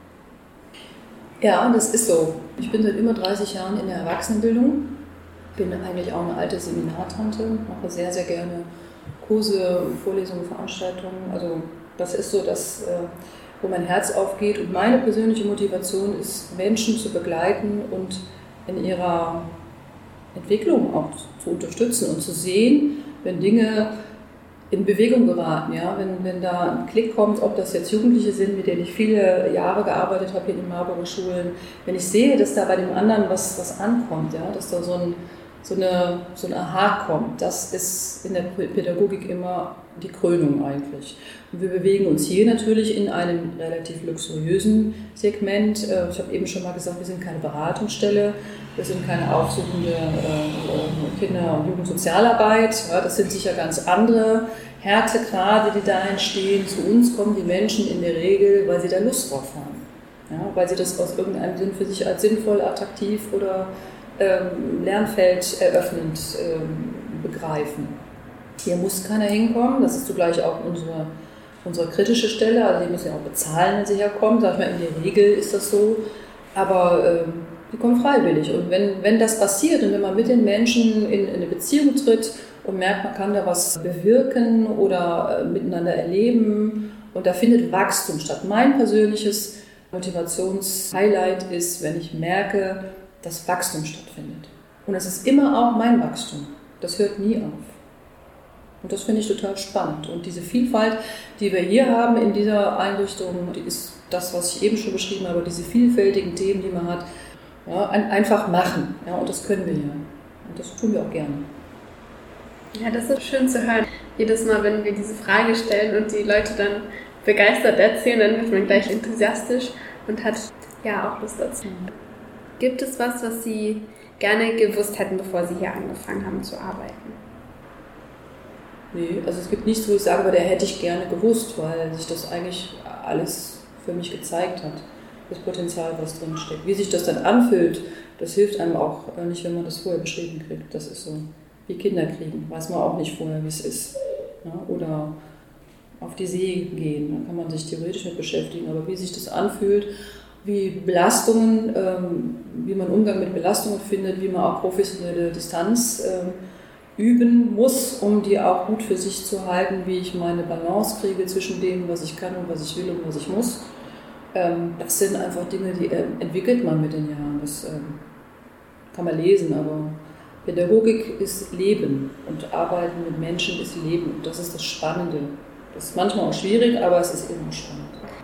Ja, das ist so. Ich bin seit über dreißig Jahren in der Erwachsenenbildung, bin eigentlich auch eine alte Seminartante, mache sehr, sehr gerne Kurse, Vorlesungen, Veranstaltungen. Also das ist so das, wo mein Herz aufgeht. Und meine persönliche Motivation ist, Menschen zu begleiten und in ihrer Entwicklung auch zu unterstützen und zu sehen, wenn Dinge in Bewegung geraten, ja, wenn, wenn da ein Klick kommt, ob das jetzt Jugendliche sind, mit denen ich viele Jahre gearbeitet habe hier in den Marburger Schulen, wenn ich sehe, dass da bei dem anderen was, was ankommt, ja, dass da so ein, so, eine, so ein Aha kommt, das ist in der Pädagogik immer die Krönung eigentlich. Und wir bewegen uns hier natürlich in einem relativ luxuriösen Segment. Ich habe eben schon mal gesagt, wir sind keine Beratungsstelle, wir sind keine aufsuchende Kinder- und Jugendsozialarbeit. Das sind sicher ganz andere Härtegrade, die da entstehen. Zu uns kommen die Menschen in der Regel, weil sie da Lust drauf haben. Ja, weil sie das aus irgendeinem Sinn für sich als sinnvoll, attraktiv oder ähm, Lernfeld eröffnend ähm, begreifen. Hier muss keiner hinkommen, das ist zugleich auch unsere, unsere kritische Stelle, also die müssen ja auch bezahlen, wenn sie herkommen, sag ich mal, in der Regel ist das so, aber ähm, die kommen freiwillig und wenn, wenn das passiert und wenn man mit den Menschen in, in eine Beziehung tritt und merkt, man kann da was bewirken oder äh, miteinander erleben und da findet Wachstum statt. Mein persönliches Motivationshighlight ist, wenn ich merke, dass Wachstum stattfindet. Und es ist immer auch mein Wachstum, das hört nie auf. Und das finde ich total spannend. Und diese Vielfalt, die wir hier haben in dieser Einrichtung, die ist das, was ich eben schon beschrieben habe, diese vielfältigen Themen, die man hat, ja, einfach machen. Ja, und das können wir hier. Und das tun wir auch gerne. Ja, das ist schön zu hören. Jedes Mal, wenn wir diese Frage stellen und die Leute dann begeistert erzählen, dann wird man gleich enthusiastisch und hat ja auch Lust dazu. Gibt es was, was Sie gerne gewusst hätten, bevor Sie hier angefangen haben zu arbeiten? Nee, also es gibt nichts, wo ich sage, aber der hätte ich gerne gewusst, weil sich das eigentlich alles für mich gezeigt hat, das Potenzial, was drin steckt. Wie sich das dann anfühlt, das hilft einem auch nicht, wenn man das vorher beschrieben kriegt. Das ist so wie Kinder kriegen, weiß man auch nicht vorher, wie es ist. Ja, oder auf die See gehen, da kann man sich theoretisch mit beschäftigen, aber wie sich das anfühlt, wie Belastungen, ähm, wie man Umgang mit Belastungen findet, wie man auch professionelle Distanz ähm, üben muss, um die auch gut für sich zu halten, wie ich meine Balance kriege zwischen dem, was ich kann und was ich will und was ich muss. Ähm, das sind einfach Dinge, die äh, entwickelt man mit den Jahren. Das ähm, kann man lesen, aber Pädagogik ist Leben und Arbeiten mit Menschen ist Leben. Und das ist das Spannende. Das ist manchmal auch schwierig, aber es ist immer spannend.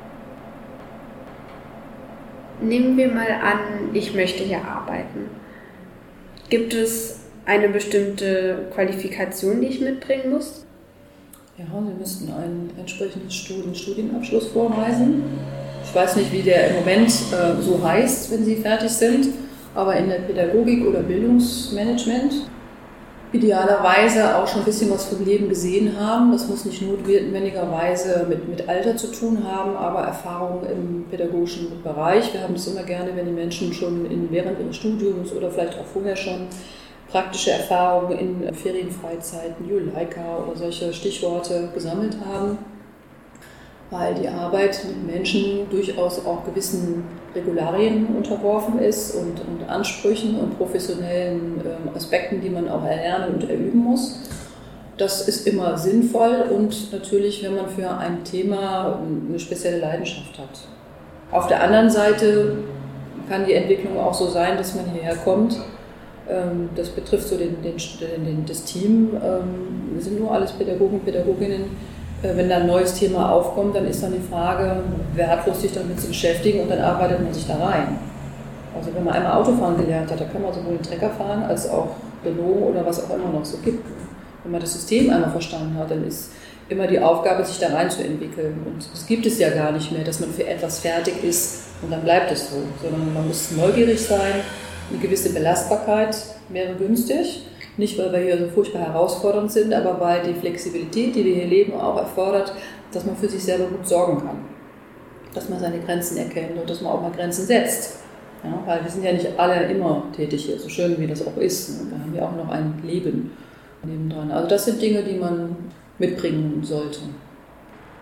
Nehmen wir mal an, ich möchte hier arbeiten. Gibt es eine bestimmte Qualifikation, die ich mitbringen muss? Ja, Sie müssten einen entsprechenden Studien, Studienabschluss vorweisen. Ich weiß nicht, wie der im Moment äh, so heißt, wenn Sie fertig sind, aber in der Pädagogik oder Bildungsmanagement idealerweise auch schon ein bisschen was vom Leben gesehen haben. Das muss nicht notwendigerweise mit, mit Alter zu tun haben, aber Erfahrung im pädagogischen Bereich. Wir haben es immer gerne, wenn die Menschen schon in, während ihres Studiums oder vielleicht auch vorher schon praktische Erfahrungen in Ferienfreizeiten, Juleika oder solche Stichworte gesammelt haben, weil die Arbeit mit Menschen durchaus auch gewissen Regularien unterworfen ist und, und Ansprüchen und professionellen äh, Aspekten, die man auch erlernen und erüben muss. Das ist immer sinnvoll und natürlich, wenn man für ein Thema eine spezielle Leidenschaft hat. Auf der anderen Seite kann die Entwicklung auch so sein, dass man hierher kommt. Ähm, das betrifft so den, den, den, das Team. Ähm, wir sind nur alles Pädagogen und Pädagoginnen. Wenn da ein neues Thema aufkommt, dann ist dann die Frage, wer hat Lust, sich damit zu beschäftigen und dann arbeitet man sich da rein. Also wenn man einmal Autofahren gelernt hat, dann kann man sowohl einen Trecker fahren als auch Renault oder was auch immer noch so gibt. Wenn man das System einmal verstanden hat, dann ist immer die Aufgabe, sich da rein zu entwickeln. Und das gibt es ja gar nicht mehr, dass man für etwas fertig ist und dann bleibt es so. Sondern man muss neugierig sein, eine gewisse Belastbarkeit wäre günstig. Nicht, weil wir hier so furchtbar herausfordernd sind, aber weil die Flexibilität, die wir hier leben, auch erfordert, dass man für sich selber gut sorgen kann. Dass man seine Grenzen erkennt und dass man auch mal Grenzen setzt. Ja, weil wir sind ja nicht alle immer tätig hier, so schön wie das auch ist. Und da haben wir auch noch ein Leben nebendran. Also das sind Dinge, die man mitbringen sollte.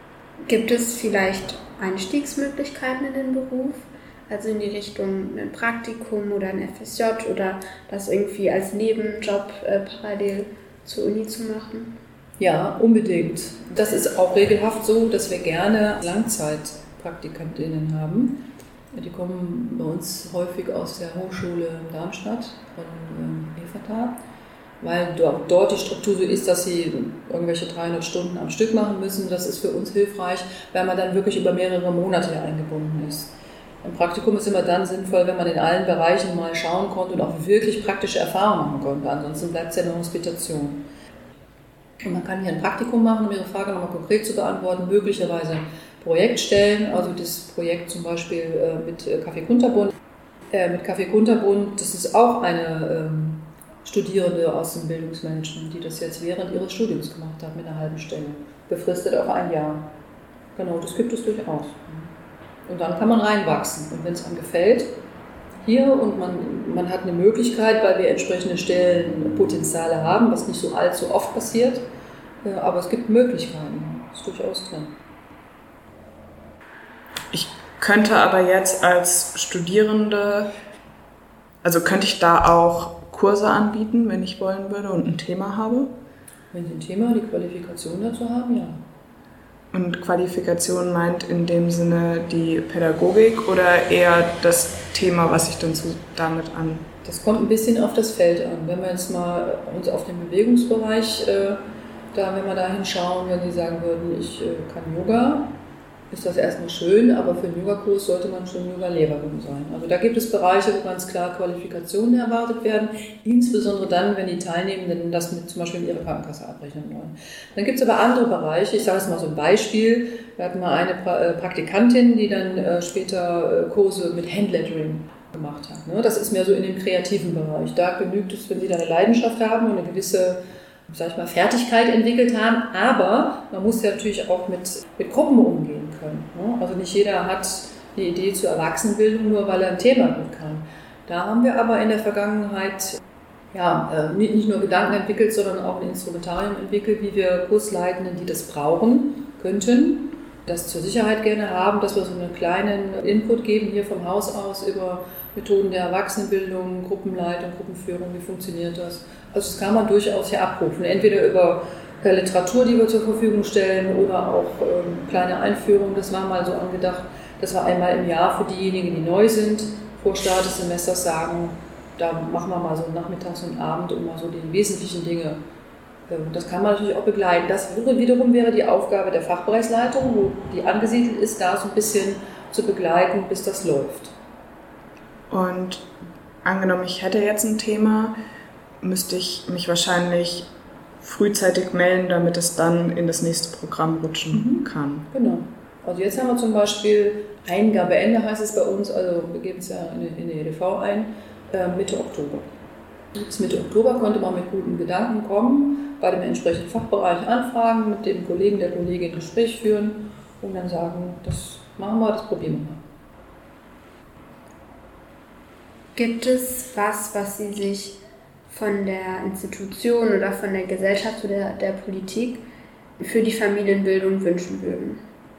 Gibt es vielleicht Einstiegsmöglichkeiten in den Beruf? Also in die Richtung ein Praktikum oder ein F S J oder das irgendwie als Nebenjob äh, parallel zur Uni zu machen? Ja, unbedingt. Das ist auch regelhaft so, dass wir gerne Langzeitpraktikantinnen haben. Die kommen bei uns häufig aus der Hochschule in Darmstadt von ähm, Efata, weil dort, dort die Struktur so ist, dass sie irgendwelche dreihundert Stunden am Stück machen müssen. Das ist für uns hilfreich, weil man dann wirklich über mehrere Monate eingebunden ist. Ein Praktikum ist immer dann sinnvoll, wenn man in allen Bereichen mal schauen konnte und auch wirklich praktische Erfahrungen machen konnte. Ansonsten bleibt es ja eine Hospitation. Und man kann hier ein Praktikum machen, um Ihre Frage nochmal konkret zu beantworten, möglicherweise Projektstellen, also das Projekt zum Beispiel äh, mit Café Kunterbund. Äh, mit Café Kunterbund, das ist auch eine ähm, Studierende aus dem Bildungsmanagement, die das jetzt während ihres Studiums gemacht hat, mit einer halben Stelle, befristet auf ein Jahr. Genau, das gibt es durchaus. Und dann kann man reinwachsen. Und wenn es einem gefällt, hier und man, man hat eine Möglichkeit, weil wir entsprechende Stellenpotenziale haben, was nicht so allzu oft passiert, äh, aber es gibt Möglichkeiten, das ist durchaus drin. Ich könnte aber jetzt als Studierende, also könnte ich da auch Kurse anbieten, wenn ich wollen würde und ein Thema habe? Wenn Sie ein Thema, die Qualifikation dazu haben, ja. Und Qualifikation meint in dem Sinne die Pädagogik oder eher das Thema, was ich dann zu, damit an? Das kommt ein bisschen auf das Feld an. Wenn wir jetzt mal uns auf den Bewegungsbereich, äh, da, wenn wir da hinschauen, wenn Sie sagen würden, ich äh, kann Yoga, ist das erstmal schön, aber für einen Yoga-Kurs sollte man schon Yoga-Lehrerin sein. Also da gibt es Bereiche, wo ganz klar Qualifikationen erwartet werden, insbesondere dann, wenn die Teilnehmenden das mit, zum Beispiel in ihre Krankenkasse abrechnen wollen. Dann gibt es aber andere Bereiche, ich sage es mal so ein Beispiel, wir hatten mal eine pra- Praktikantin, die dann äh, später äh, Kurse mit Handlettering gemacht hat. Ne? Das ist mehr so in dem kreativen Bereich. Da genügt es, wenn Sie da eine Leidenschaft haben und eine gewisse, sag ich mal, Fertigkeit entwickelt haben, aber man muss ja natürlich auch mit, mit Gruppen umgehen können. Ne? Also nicht jeder hat eine Idee zur Erwachsenenbildung, nur weil er ein Thema gut kann. Da haben wir aber in der Vergangenheit ja, nicht nur Gedanken entwickelt, sondern auch ein Instrumentarium entwickelt, wie wir Kursleitenden, die das brauchen könnten, das zur Sicherheit gerne haben, dass wir so einen kleinen Input geben hier vom Haus aus über Methoden der Erwachsenenbildung, Gruppenleitung, Gruppenführung, wie funktioniert das? Also das kann man durchaus hier abrufen, entweder über Literatur, die wir zur Verfügung stellen, oder auch ähm, kleine Einführungen. Das war mal so angedacht, dass wir einmal im Jahr für diejenigen, die neu sind, vor Start des Semesters sagen, da machen wir mal so nachmittags und Abend und mal so die wesentlichen Dinge. Das kann man natürlich auch begleiten. Das wiederum wäre die Aufgabe der Fachbereichsleitung, wo die angesiedelt ist, da so ein bisschen zu begleiten, bis das läuft. Und angenommen, ich hätte jetzt ein Thema, müsste ich mich wahrscheinlich frühzeitig melden, damit es dann in das nächste Programm rutschen mhm. kann. Genau. Also jetzt haben wir zum Beispiel Eingabeende, heißt es bei uns, also wir geben es ja in, in die E D V ein, äh, Mitte Oktober. Bis Mitte Oktober konnte man mit guten Gedanken kommen, bei dem entsprechenden Fachbereich anfragen, mit dem Kollegen, der Kollegin ein Gespräch führen und dann sagen, das machen wir, das probieren wir mal. Gibt es was, was Sie sich von der Institution oder von der Gesellschaft oder der, der Politik für die Familienbildung wünschen würden?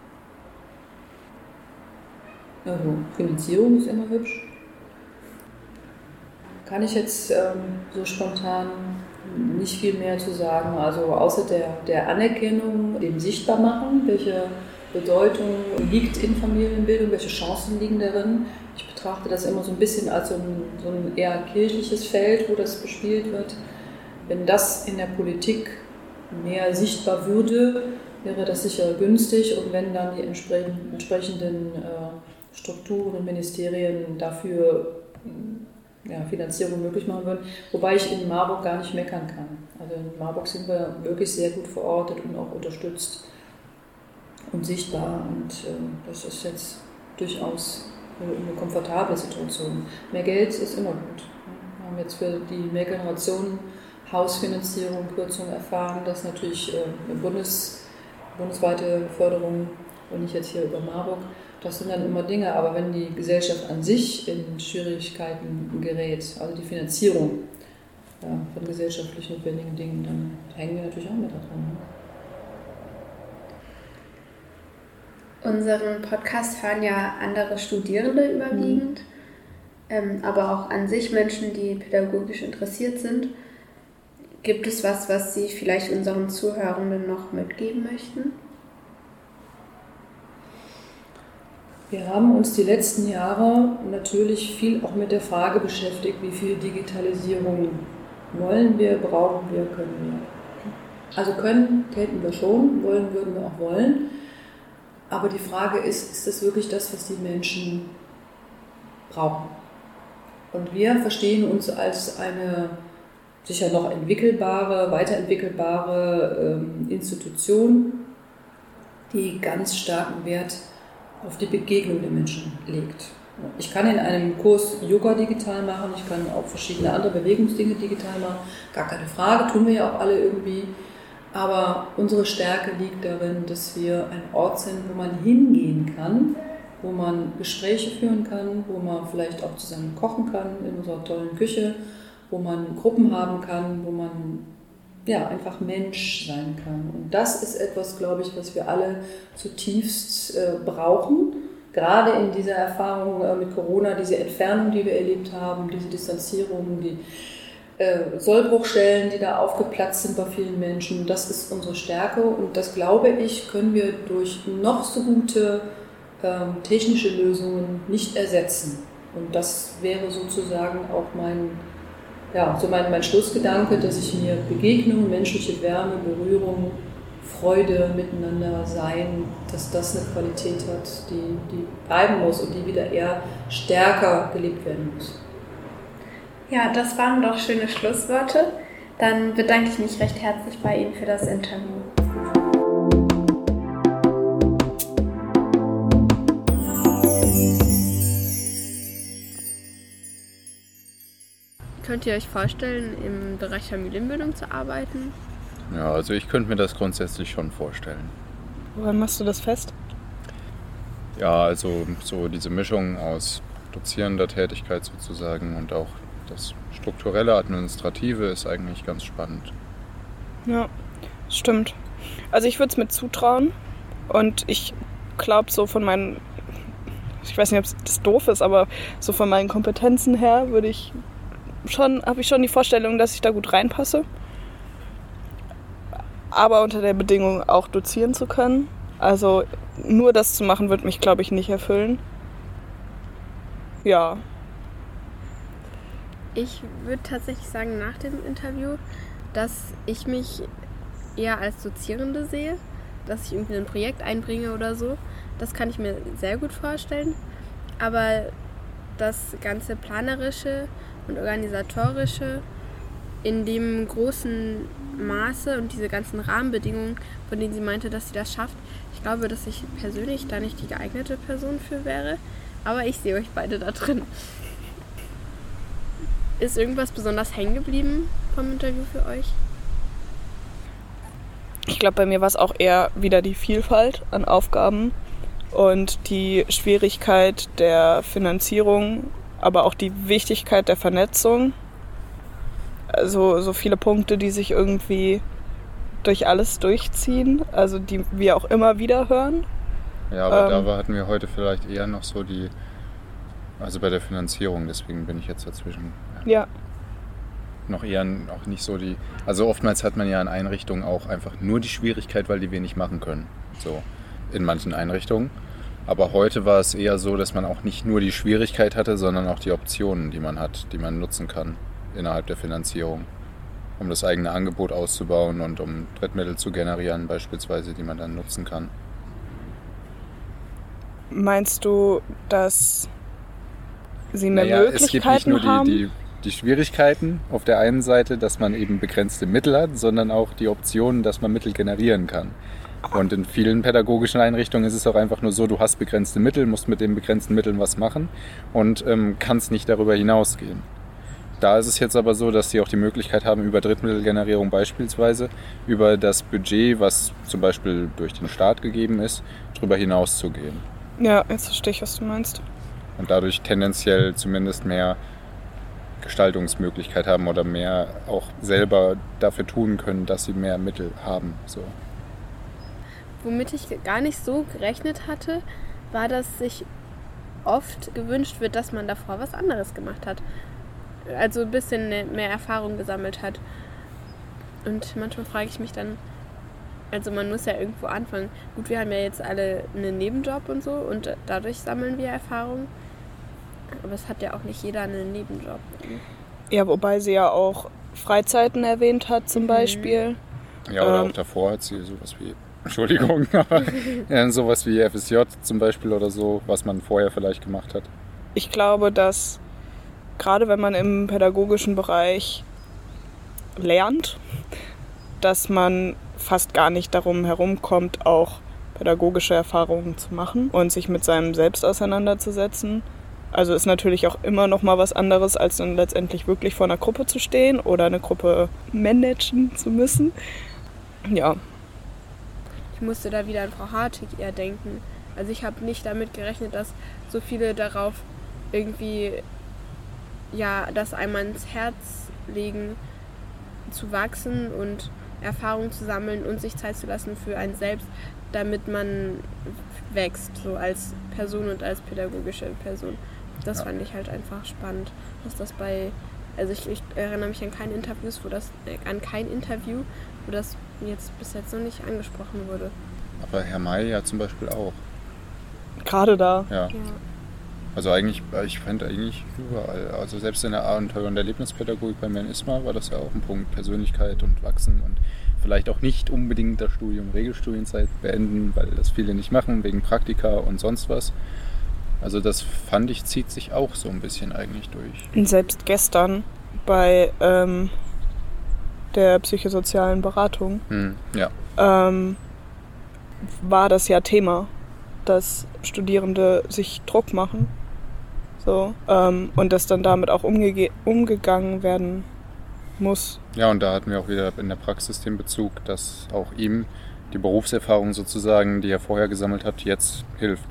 Also Finanzierung ist immer hübsch. Kann ich jetzt ähm, so spontan nicht viel mehr zu sagen. Also außer der, der Anerkennung, dem Sichtbarmachen, welche Bedeutung liegt in Familienbildung, welche Chancen liegen darin. Ich betrachte das immer so ein bisschen als so ein, so ein eher kirchliches Feld, wo das bespielt wird. Wenn das in der Politik mehr sichtbar würde, wäre das sicher günstig. Und wenn dann die entsprechenden, entsprechenden äh, Strukturen und Ministerien dafür ja, Finanzierung möglich machen würden, wobei ich in Marburg gar nicht meckern kann. Also in Marburg sind wir wirklich sehr gut verortet und auch unterstützt und sichtbar und äh, das ist jetzt durchaus eine komfortable Situation. Mehr Geld ist immer gut. Wir haben jetzt für die Mehrgenerationen Hausfinanzierung, Kürzung erfahren, das ist natürlich äh, eine Bundes, bundesweite Förderung und nicht jetzt hier über Marburg. Das sind dann immer Dinge, aber wenn die Gesellschaft an sich in Schwierigkeiten gerät, also die Finanzierung ja, von gesellschaftlich notwendigen Dingen, dann hängen wir natürlich auch mit dran. Unseren Podcast hören ja andere Studierende überwiegend, mhm. ähm, aber auch an sich Menschen, die pädagogisch interessiert sind. Gibt es was, was Sie vielleicht unseren Zuhörenden noch mitgeben möchten? Wir haben uns die letzten Jahre natürlich viel auch mit der Frage beschäftigt, wie viel Digitalisierung wollen wir, brauchen wir, können wir. Also können, täten wir schon, wollen würden wir auch wollen. Aber die Frage ist, ist das wirklich das, was die Menschen brauchen? Und wir verstehen uns als eine sicher noch entwickelbare, weiterentwickelbare ähm, Institution, die ganz starken Wert auf die Begegnung der Menschen legt. Ich kann in einem Kurs Yoga digital machen, ich kann auch verschiedene andere Bewegungsdinge digital machen, gar keine Frage, tun wir ja auch alle irgendwie. Aber unsere Stärke liegt darin, dass wir ein Ort sind, wo man hingehen kann, wo man Gespräche führen kann, wo man vielleicht auch zusammen kochen kann in unserer tollen Küche, wo man Gruppen haben kann, wo man ja, einfach Mensch sein kann. Und das ist etwas, glaube ich, was wir alle zutiefst äh, brauchen. Gerade in dieser Erfahrung äh, mit Corona, diese Entfernung, die wir erlebt haben, diese Distanzierung, die äh, Sollbruchstellen, die da aufgeplatzt sind bei vielen Menschen, das ist unsere Stärke. Und das, glaube ich, können wir durch noch so gute ähm, technische Lösungen nicht ersetzen. Und das wäre sozusagen auch mein Ja, so mein, mein Schlussgedanke, dass ich mir Begegnung, menschliche Wärme, Berührung, Freude, Miteinander sein, dass das eine Qualität hat, die, die bleiben muss und die wieder eher stärker gelebt werden muss. Ja, das waren doch schöne Schlussworte. Dann bedanke ich mich recht herzlich bei Ihnen für das Interview. Könnt ihr euch vorstellen, im Bereich Familienbildung zu arbeiten? Ja, also ich könnte mir das grundsätzlich schon vorstellen. Woran machst du das fest? Ja, also so diese Mischung aus dozierender Tätigkeit sozusagen und auch das strukturelle, administrative ist eigentlich ganz spannend. Ja, stimmt. Also ich würde es mir zutrauen und ich glaube so von meinen, ich weiß nicht, ob das doof ist, aber so von meinen Kompetenzen her würde ich schon, habe ich schon die Vorstellung, dass ich da gut reinpasse. Aber unter der Bedingung auch dozieren zu können. Also nur das zu machen, wird mich, glaube ich, nicht erfüllen. Ja. Ich würde tatsächlich sagen, nach dem Interview, dass ich mich eher als Dozierende sehe, dass ich irgendwie ein Projekt einbringe oder so. Das kann ich mir sehr gut vorstellen. Aber das ganze Planerische und Organisatorische in dem großen Maße und diese ganzen Rahmenbedingungen, von denen sie meinte, dass sie das schafft, ich glaube, dass ich persönlich da nicht die geeignete Person für wäre, aber ich sehe euch beide da drin. Ist irgendwas besonders hängen geblieben vom Interview für euch? Ich glaube, bei mir war es auch eher wieder die Vielfalt an Aufgaben und die Schwierigkeit der Finanzierung, aber auch die Wichtigkeit der Vernetzung. Also so viele Punkte, die sich irgendwie durch alles durchziehen, also die wir auch immer wieder hören. Ja, aber ähm, da hatten wir heute vielleicht eher noch so die, also bei der Finanzierung, deswegen bin ich jetzt dazwischen. Ja. ja. Noch eher auch nicht so die, also oftmals hat man ja in Einrichtungen auch einfach nur die Schwierigkeit, weil die wenig machen können, so in manchen Einrichtungen. Aber heute war es eher so, dass man auch nicht nur die Schwierigkeit hatte, sondern auch die Optionen, die man hat, die man nutzen kann innerhalb der Finanzierung, um das eigene Angebot auszubauen und um Drittmittel zu generieren beispielsweise, die man dann nutzen kann. Meinst du, dass sie mehr naja, Möglichkeiten es gibt nicht nur haben? die, die, die Schwierigkeiten auf der einen Seite, dass man eben begrenzte Mittel hat, sondern auch die Optionen, dass man Mittel generieren kann. Und in vielen pädagogischen Einrichtungen ist es auch einfach nur so, du hast begrenzte Mittel, musst mit den begrenzten Mitteln was machen und ähm, kannst nicht darüber hinausgehen. Da ist es jetzt aber so, dass sie auch die Möglichkeit haben, über Drittmittelgenerierung beispielsweise, über das Budget, was zum Beispiel durch den Staat gegeben ist, darüber hinauszugehen. Ja, jetzt verstehe ich, was du meinst. Und dadurch tendenziell zumindest mehr Gestaltungsmöglichkeit haben oder mehr auch selber dafür tun können, dass sie mehr Mittel haben. So. womit ich gar nicht so gerechnet hatte, war, dass sich oft gewünscht wird, dass man davor was anderes gemacht hat. Also ein bisschen mehr Erfahrung gesammelt hat. Und manchmal frage ich mich dann, also man muss ja irgendwo anfangen. Gut, wir haben ja jetzt alle einen Nebenjob und so und dadurch sammeln wir Erfahrung. Aber es hat ja auch nicht jeder einen Nebenjob. Ja, wobei sie ja auch Freizeiten erwähnt hat zum mhm. Beispiel. Ja, oder ähm, auch davor hat sie sowas wie, Entschuldigung, aber ja, sowas wie F S J zum Beispiel oder so, was man vorher vielleicht gemacht hat. Ich glaube, dass gerade wenn man im pädagogischen Bereich lernt, dass man fast gar nicht darum herumkommt, auch pädagogische Erfahrungen zu machen und sich mit seinem Selbst auseinanderzusetzen. Also ist natürlich auch immer noch mal was anderes, als dann letztendlich wirklich vor einer Gruppe zu stehen oder eine Gruppe managen zu müssen. Ja. Ich musste da wieder an Frau Hartig eher denken. Also ich habe nicht damit gerechnet, dass so viele darauf irgendwie, ja, das einmal ins Herz legen, zu wachsen und Erfahrung zu sammeln und sich Zeit zu lassen für einen selbst, damit man wächst, so als Person und als pädagogische Person. Das ja. fand ich halt einfach spannend, dass das bei, also ich, ich erinnere mich an keine Interviews, wo das, äh, an kein Interview, wo das jetzt bis jetzt noch nicht angesprochen wurde. Aber Herr May ja zum Beispiel auch. Gerade da. Ja. ja. Also eigentlich, ich fand eigentlich überall, also selbst in der Abenteuer- und Erlebnispädagogik bei mir in ISMA war das ja auch ein Punkt, Persönlichkeit und Wachsen und vielleicht auch nicht unbedingt das Studium Regelstudienzeit beenden, weil das viele nicht machen, wegen Praktika und sonst was. Also das fand ich, zieht sich auch so ein bisschen eigentlich durch. Und selbst gestern bei ähm, der psychosozialen Beratung hm, ja. ähm, war das ja Thema, dass Studierende sich Druck machen. So, ähm, und dass dann damit auch umge- umgegangen werden muss. Ja, und da hatten wir auch wieder in der Praxis den Bezug, dass auch ihm die Berufserfahrung sozusagen, die er vorher gesammelt hat, jetzt hilft.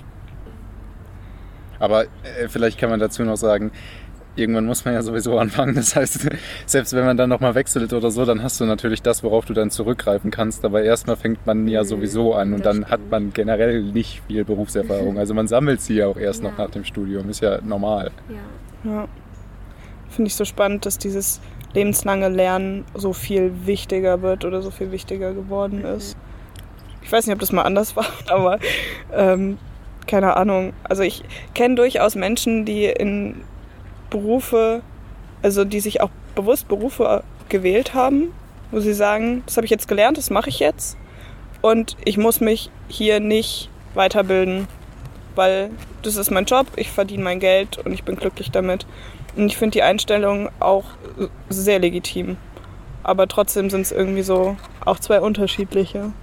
Aber äh, vielleicht kann man dazu noch sagen, irgendwann muss man ja sowieso anfangen. Das heißt, selbst wenn man dann nochmal wechselt oder so, dann hast du natürlich das, worauf du dann zurückgreifen kannst. Aber erstmal fängt man ja sowieso an und dann hat man generell nicht viel Berufserfahrung. Also man sammelt sie ja auch erst ja. noch nach dem Studium. Ist ja normal. Ja. ja. Finde ich so spannend, dass dieses lebenslange Lernen so viel wichtiger wird oder so viel wichtiger geworden ist. Ich weiß nicht, ob das mal anders war, aber ähm, keine Ahnung. Also ich kenne durchaus Menschen, die in Berufe, also die sich auch bewusst Berufe gewählt haben, wo sie sagen, das habe ich jetzt gelernt, das mache ich jetzt und ich muss mich hier nicht weiterbilden, weil das ist mein Job, ich verdiene mein Geld und ich bin glücklich damit. Und ich finde die Einstellung auch sehr legitim. Aber trotzdem sind es irgendwie so auch zwei unterschiedliche.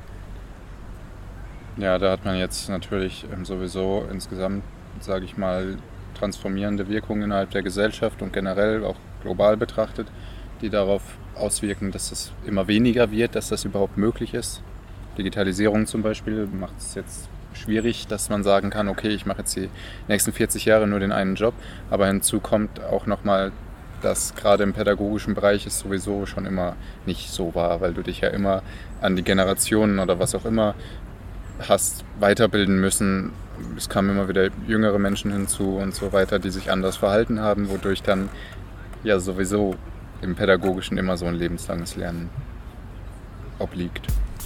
Ja, da hat man jetzt natürlich sowieso insgesamt, sage ich mal, transformierende Wirkungen innerhalb der Gesellschaft und generell auch global betrachtet, die darauf auswirken, dass es immer weniger wird, dass das überhaupt möglich ist. Digitalisierung zum Beispiel macht es jetzt schwierig, dass man sagen kann, okay, ich mache jetzt die nächsten vierzig Jahre nur den einen Job, aber hinzu kommt auch nochmal, dass gerade im pädagogischen Bereich es sowieso schon immer nicht so war, weil du dich ja immer an die Generationen oder was auch immer hast weiterbilden müssen. Es kamen immer wieder jüngere Menschen hinzu und so weiter, die sich anders verhalten haben, wodurch dann ja sowieso im Pädagogischen immer so ein lebenslanges Lernen obliegt.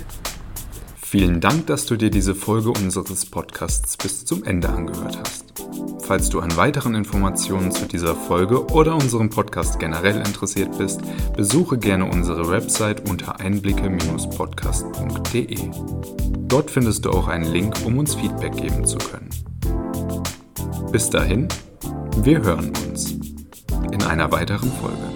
Vielen Dank, dass du dir diese Folge unseres Podcasts bis zum Ende angehört hast. Falls du an weiteren Informationen zu dieser Folge oder unserem Podcast generell interessiert bist, besuche gerne unsere Website unter einblicke Bindestrich podcast punkt de. Dort findest du auch einen Link, um uns Feedback geben zu können. Bis dahin, wir hören uns in einer weiteren Folge.